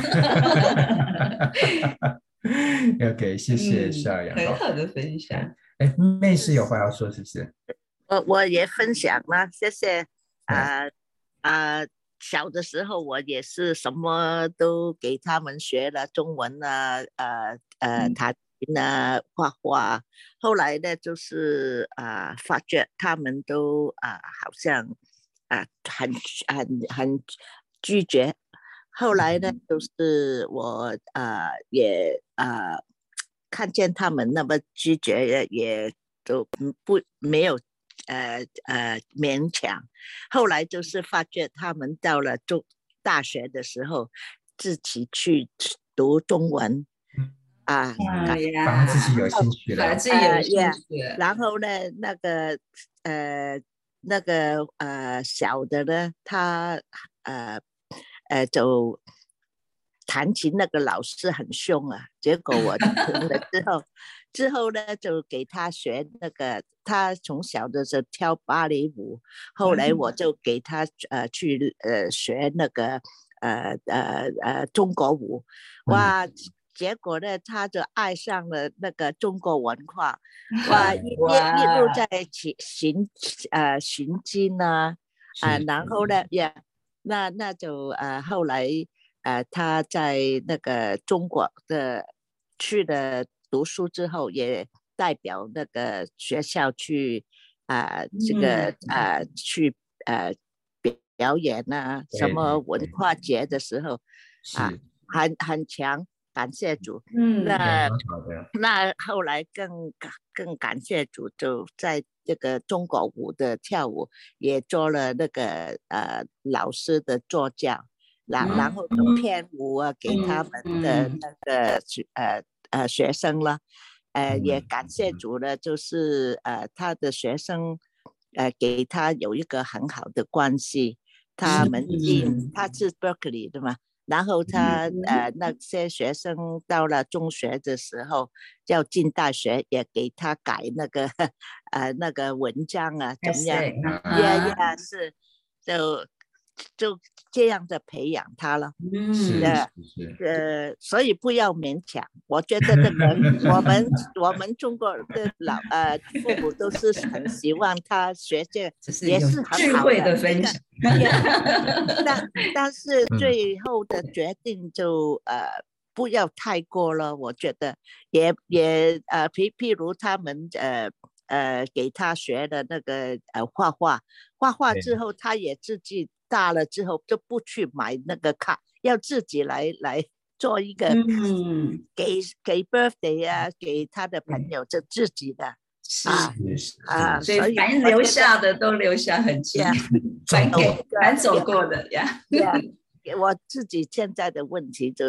OK， 谢谢邵阳， 很好的分享。 哎，妹是有话要说是不是？ 我我也分享了，谢谢啊啊。呃小的时候，我也是什么都给他们学了，中文啊，呃呃，弹琴啊，画画。后来呢，就是啊、呃，发觉他们都啊、呃，好像啊、呃，很很很拒绝。后来呢，就是我啊、呃，也啊、呃，看见他们那么拒绝，也都不没有。呃呃，勉强。后来就是发觉他们到了中大学的时候，自己去读中文啊， 反而自己有兴趣了， 反而自己有兴趣。 呃、然后呢，那个呃那个呃小的呢，他呃呃就弹琴那个老师很凶啊，结果我听了之后。之后呢，就给他学那个，他从小的时候跳芭蕾舞，后来我就给他呃去呃学那个呃呃呃中国舞，哇，结果呢，他就爱上了那个中国文化，哇，一一一路在寻寻呃寻经啊，啊、呃，然后呢，也那那就呃后来呃他在那个中国的去了。读书之后，也代表那个学校去啊、呃，这个啊、呃、去呃表演啊，什么文化节的时候啊，很很强，感谢主。嗯，那那后来更更感谢主，就在这个中国舞的跳舞也做了那个呃老师的助教，然然后就编舞啊给他们的那个呃。呃，学生了，呃，也感谢主了，就是呃，他的学生，呃，给他有一个很好的关系。他们进，他是 Berkeley 的嘛，然后他呃那些学生到了中学的时候，要进大学，也给他改那个呃那个文章啊，怎么样？呀呀，是就就这样的培养他了。 嗯，是的，呃，所以不要勉强。我觉得那个我们我们中国的老呃父母都是很希望他学这，也是很好的分享。但但是最后的决定就呃不要太过了，我觉得也也呃譬譬如他们呃。呃，给他学的那个呃画画，画画之后，他也自己大了之后就不去买那个卡，要自己来来做一个嗯给给 birthday 啊，给他的朋友，就自己的是啊啊， 所以凡留下的都留下痕迹，凡给凡走过的呀。 我自己现在的问题就是，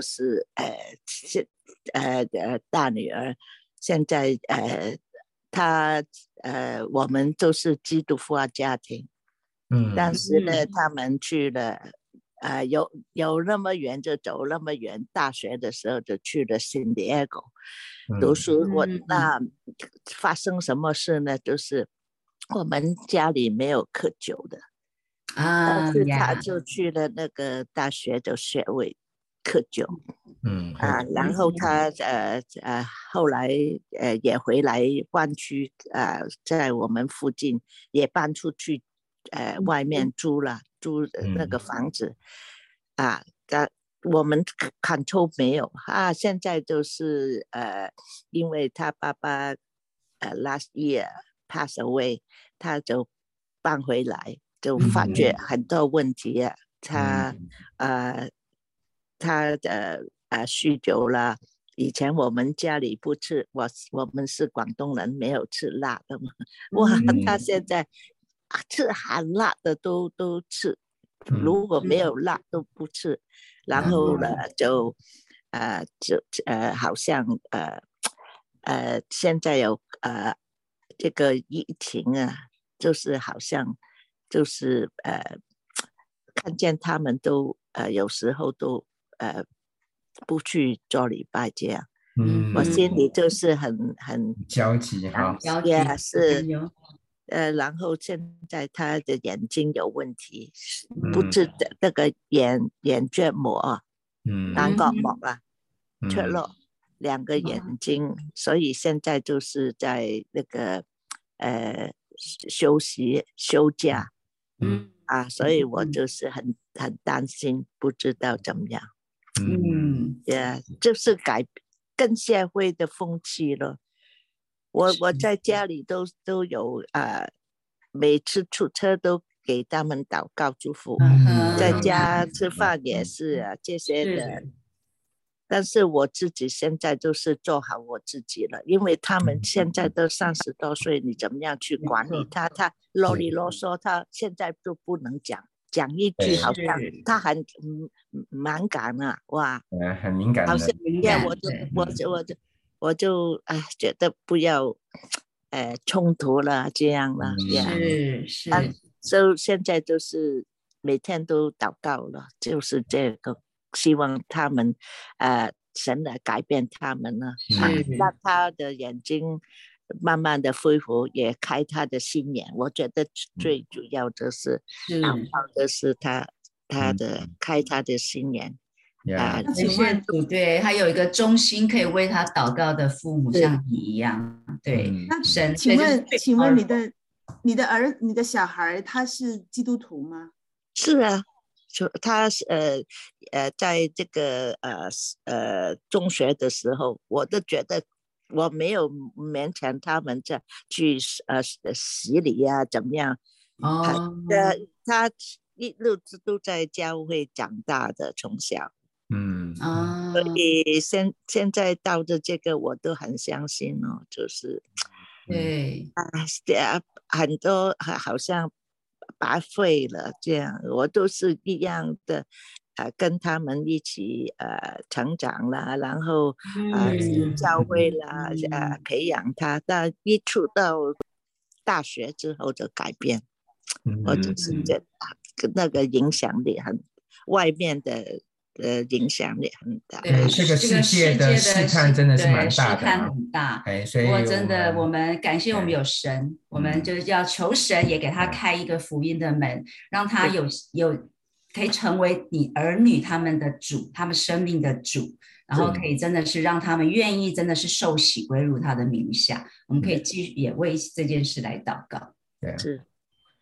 呃，是呃呃大女儿现在呃她呃我们都是基督化家庭， 嗯， 但是呢，他们去了。呃，有有那么远就走那么远，大学的时候就去了San Diego读书。嗯、我那发生什么事呢？就是我们家里没有喝酒的啊，但是他就去了那个大学就学会喝酒， 嗯啊，然后他呃呃后来呃也回来湾区啊、呃，在我们附近也搬出去。呃，外面租了租那个房子，嗯、啊，我们 control 没有啊。现在就是呃，因为他爸爸呃 last year pass away， 他就搬回来，就发觉很多问题啊。嗯、他呃，他的呃酗酒了。以前我们家里不吃，我我们是广东人，没有吃辣的嘛。哇，他现在。吃含辣的都都吃，如果没有辣都不吃。然后呢，就呃就呃好像呃呃现在有呃这个疫情啊，就是好像就是呃看见他们都呃有时候都呃不去做礼拜这样。嗯，我心里就是很很焦急哈， 也是。呃，然后现在他的眼睛有问题，嗯、不治的那个眼眼角膜、嗯，南角膜啊，脱落、嗯、两个眼睛、嗯，所以现在就是在那个呃休息休假，嗯啊，所以我就是很很担心，不知道怎么样，嗯，也、yeah, 就是改更社会的风气了。我我在家里都都有呃，每次出车都给他们祷告祝福，嗯、在家吃饭也是啊、嗯、这些的。但是我自己现在就是做好我自己了，因为他们现在都三十多岁，你怎么样去管理他？他啰里啰嗦，他现在都不能讲，讲一句好像他很嗯敏感啊，哇， 嗯，很敏感的， 好像呀，我就我就我就。我就哎觉得不要，呃冲突了这样了， 是是， 所以现在就是每天都祷告了，就是这个希望他们，呃神来改变他们呢，啊，让他的眼睛慢慢的恢复，也开他的心眼。我觉得最主要的是祷告的是他他的开他的心眼。 啊，请问主对他有一个忠心可以为他祷告的父母，像你一样，对。 那神， 请问，请问你的你的儿你的小孩他是基督徒吗？ 是啊，他呃呃在这个呃呃中学的时候，我都觉得我没有勉强他们这去呃洗礼啊怎么样？哦，呃他一路都在教会长大的，从小。 嗯啊，所以现现在到的这个我都很相信哦，就是对啊，很多好像白费了这样，我都是一样的，呃，跟他们一起呃成长啦，然后呃教会啦，嗯、呃培养他，但一出到大学之后就改变，嗯、我就是觉得那个影响力很外面的。呃，影响力很大。 对，这个世界的试探真的是蛮大的， 试探很大。 哎，所以我真的，我们感谢我们有神，我们就是要求神也给他开一个福音的门，让他有有可以成为你儿女他们的主，他们生命的主，然后可以真的是让他们愿意真的是受洗归入他的名下。我们可以继续也为这件事来祷告。 对， 是。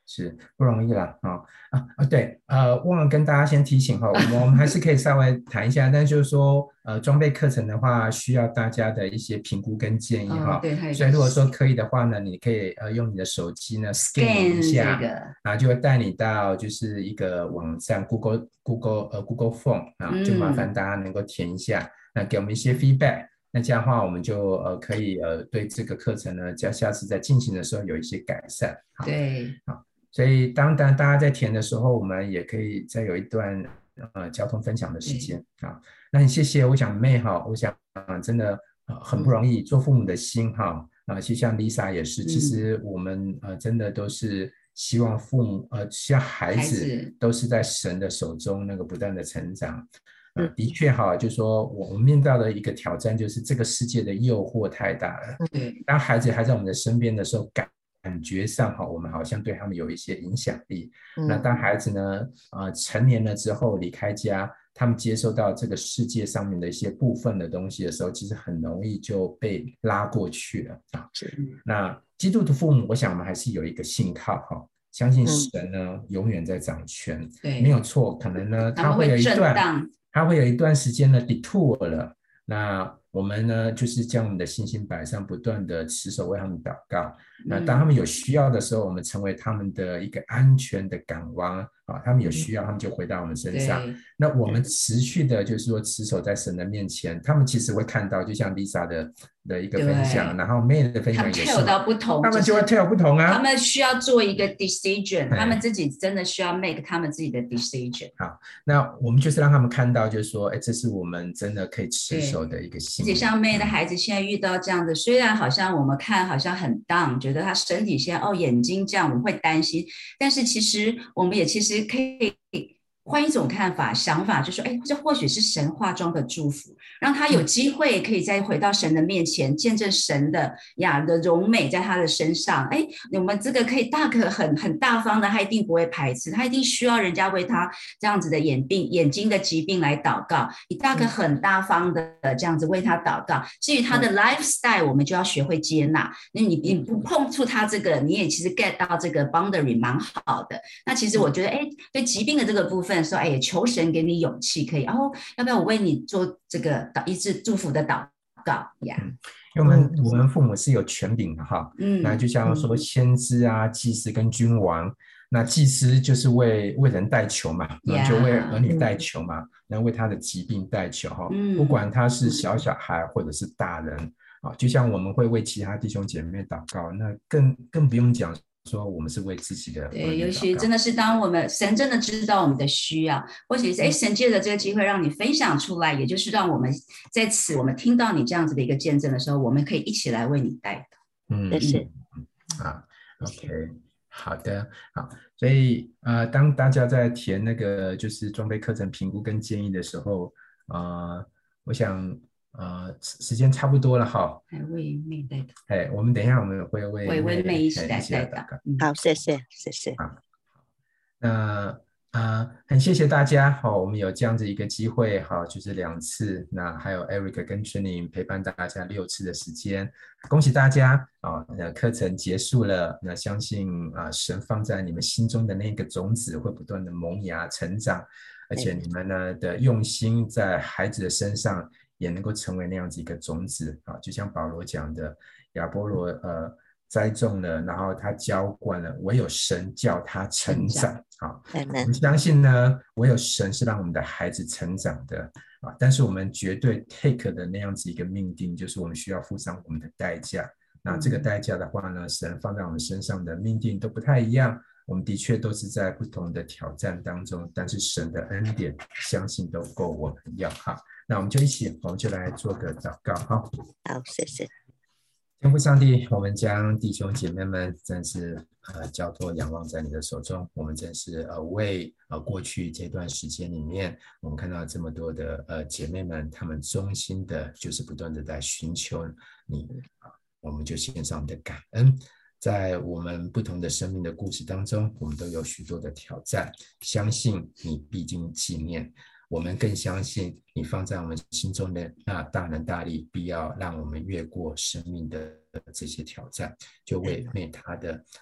是不容易啦，哦啊啊对，呃，忘了跟大家先提醒哈，我们我们还是可以稍微谈一下，但就是说，呃，装备课程的话，需要大家的一些评估跟建议哈。 哦、对， 所以如果说可以的话呢，你可以呃用你的手机呢 scan 一下， 这个、 然后就会带你到就是一个网站 Google Google 呃 Google Form 啊，就麻烦大家能够填一下，嗯、那给我们一些 feedback。那这样的话，我们就呃可以呃对这个课程呢，在下次在进行的时候有一些改善。 对， 好，所以当当大家在填的时候，我们也可以再有一段呃交通分享的时间啊。那很谢谢，我想妹哈，我想、呃、真的、呃、很不容易，做父母的心哈啊，就像 Lisa 也是，其实我们呃真的都是希望父母呃希望孩子都是在神的手中那个不断的成长。呃、的确哈，就是说我们面到的一个挑战就是这个世界的诱惑太大了。 对， 当孩子还在我们的身边的时候，感感觉上哈，我们好像对他们有一些影响力。嗯、那当孩子呢，呃，成年了之后离开家，他们接受到这个世界上面的一些部分的东西的时候，其实很容易就被拉过去了啊。那基督徒父母，我想我们还是有一个信靠哈。相信神呢、嗯、永远在掌权，没有错。可能呢，他会有一段，他会有一段时间呢 detour 了。那我们呢，就是将我们的信心摆上，不断的持守为他们祷告。那当他们有需要的时候，我们成为他们的一个安全的港湾啊。他们有需要，他们就回到我们身上。那我们持续的，就是说持守在神的面前，他们其实会看到，就像 Lisa 的的一个分享，然后 May 的分享也是， 他们跳到不同， 他们就会跳不同啊。 他们需要做一个 decision， 他们自己真的需要 make 他们自己的 decision。 好，那我们就是让他们看到，就是说，哎，这是我们真的可以持守的一个信念。 而且像 May 的孩子现在遇到这样的，虽然好像我们看好像很 down， 觉得他身体现在哦眼睛这样，我们会担心，但是其实我们也其实可以换一种看法想法，就说哎，这或许是神话中的祝福，让他有机会可以再回到神的面前，见证神的呀的荣美在他的身上。哎，我们这个可以大可很很大方的，他一定不会排斥，他一定需要人家为他这样子的眼病眼睛的疾病来祷告，你大可很大方的这样子为他祷告。至于他的 lifestyle， 我们就要学会接纳。那你你不碰触他这个，你也其实 get 到这个 boundary 蛮好的。那其实我觉得，哎，对疾病的这个部分。说哎，求神给你勇气，可以哦，要不要我为你做这个医治祝福的祷告呀？ 嗯、因为我们、嗯、我们父母是有权柄的哈，嗯，那就像说先知啊、祭司跟君王，那祭司就是为为人代求嘛，那就为儿女代求嘛，那为他的疾病代求哈，嗯，不管他是小小孩或者是大人啊，就像我们会为其他弟兄姐妹祷告，那更更不用讲。说我们是为自己的， 对，尤其真的是当我们神真的知道我们的需要，或者是哎，神借着这个机会让你分享出来，也就是让我们在此我们听到你这样子的一个见证的时候，我们可以一起来为你代祷。 嗯，谢谢。啊 ，OK， 好的，好，所以呃，当大家在填那个就是装备课程评估跟建议的时候，呃，我想。呃，时间差不多了哈。 还为妹代祷。 哎，我们等一下我们会为为为妹一起来代祷。 好，谢谢，谢谢。 好，那呃，很谢谢大家哈、哦，我们有这样子一个机会哈、哦，就是两次，那还有 Eric 跟 Jenny 陪伴大家六次的时间，恭喜大家啊！那、哦、课程结束了，那相信啊、呃，神放在你们心中的那个种子会不断的萌芽成长，而且你们呢的用心在孩子的身上。也能够成为那样子一个种子啊，就像保罗讲的，亚波罗呃栽种了，然后他浇灌了，唯有神叫他成长啊。我们相信呢，唯有神是让我们的孩子成长的啊，但是我们绝对 take 的那样子一个命定，就是我们需要付上我们的代价。那这个代价的话呢，神放在我们身上的命定都不太一样。我们的确都是在不同的挑战当中，但是神的恩典相信都够我们要哈。那我们就一起，我们就来做个祷告哈。 好，谢谢。 天父上帝，我们将弟兄姐妹们真是呃交托仰望在你的手中。我们真是呃为呃过去这段时间里面，我们看到这么多的呃姐妹们，她们衷心的就是不断的在寻求你啊，我们就献上我们的感恩。在我们不同的生命的故事当中，我们都有许多的挑战，相信你必经纪念。我们更相信你放在我们心中的那大能大力，必要让我们越过生命的这些挑战，就为为他的呃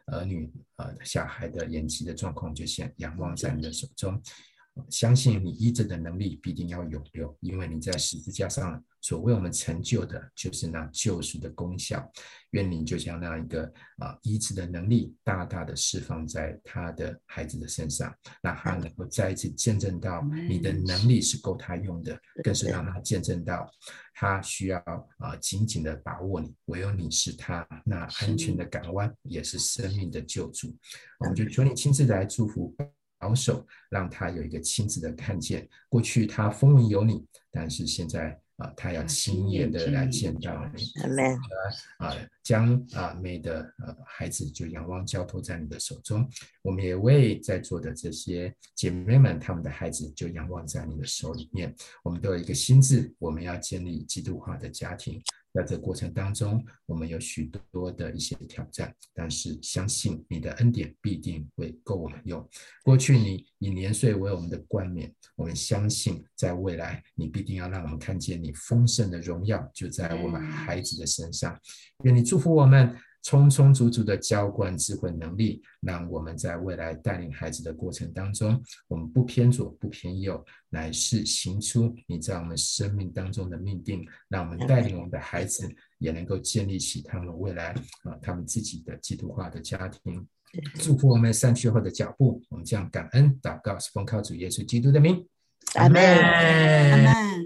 儿女呃小孩的延期的状况，就先仰望在你的手中。相信你医治的能力必定要有留，因为你在十字架上所为我们成就的就是那救赎的功效。愿你就像那一个、呃、医治的能力大大的释放在他的孩子的身上，让他能够再一次见证到你的能力是够他用的，更是让他见证到他需要、呃、紧紧的把握你，唯有你是他那安全的港湾，也是生命的救主。我们就求你亲自来祝福保守，让他有一个亲自的看见，过去他风闻有你，但是现在、呃、他要亲眼的来见到你。呃、将、呃、美的、呃、孩子就仰望交托在你的手中。我们也为在座的这些姐妹们，他们的孩子就仰望在你的手里面。我们都有一个心志，我们要建立基督化的家庭。在这过程当中，我们有许多的一些挑战，但是相信你的恩典必定会够我们用。过去你以年岁为我们的冠冕，我们相信在未来你必定要让我们看见你丰盛的荣耀就在我们孩子的身上。愿你祝福我们充充足足的浇灌智慧能力，让我们在未来带领孩子的过程当中，我们不偏左不偏右，乃是行出你在我们生命当中的命定，让我们带领我们的孩子也能够建立起他们未来、呃、他们自己的基督化的家庭。祝福我们散去后的脚步，我们将感恩祷告是奉靠主耶稣基督的名， 阿们，阿们。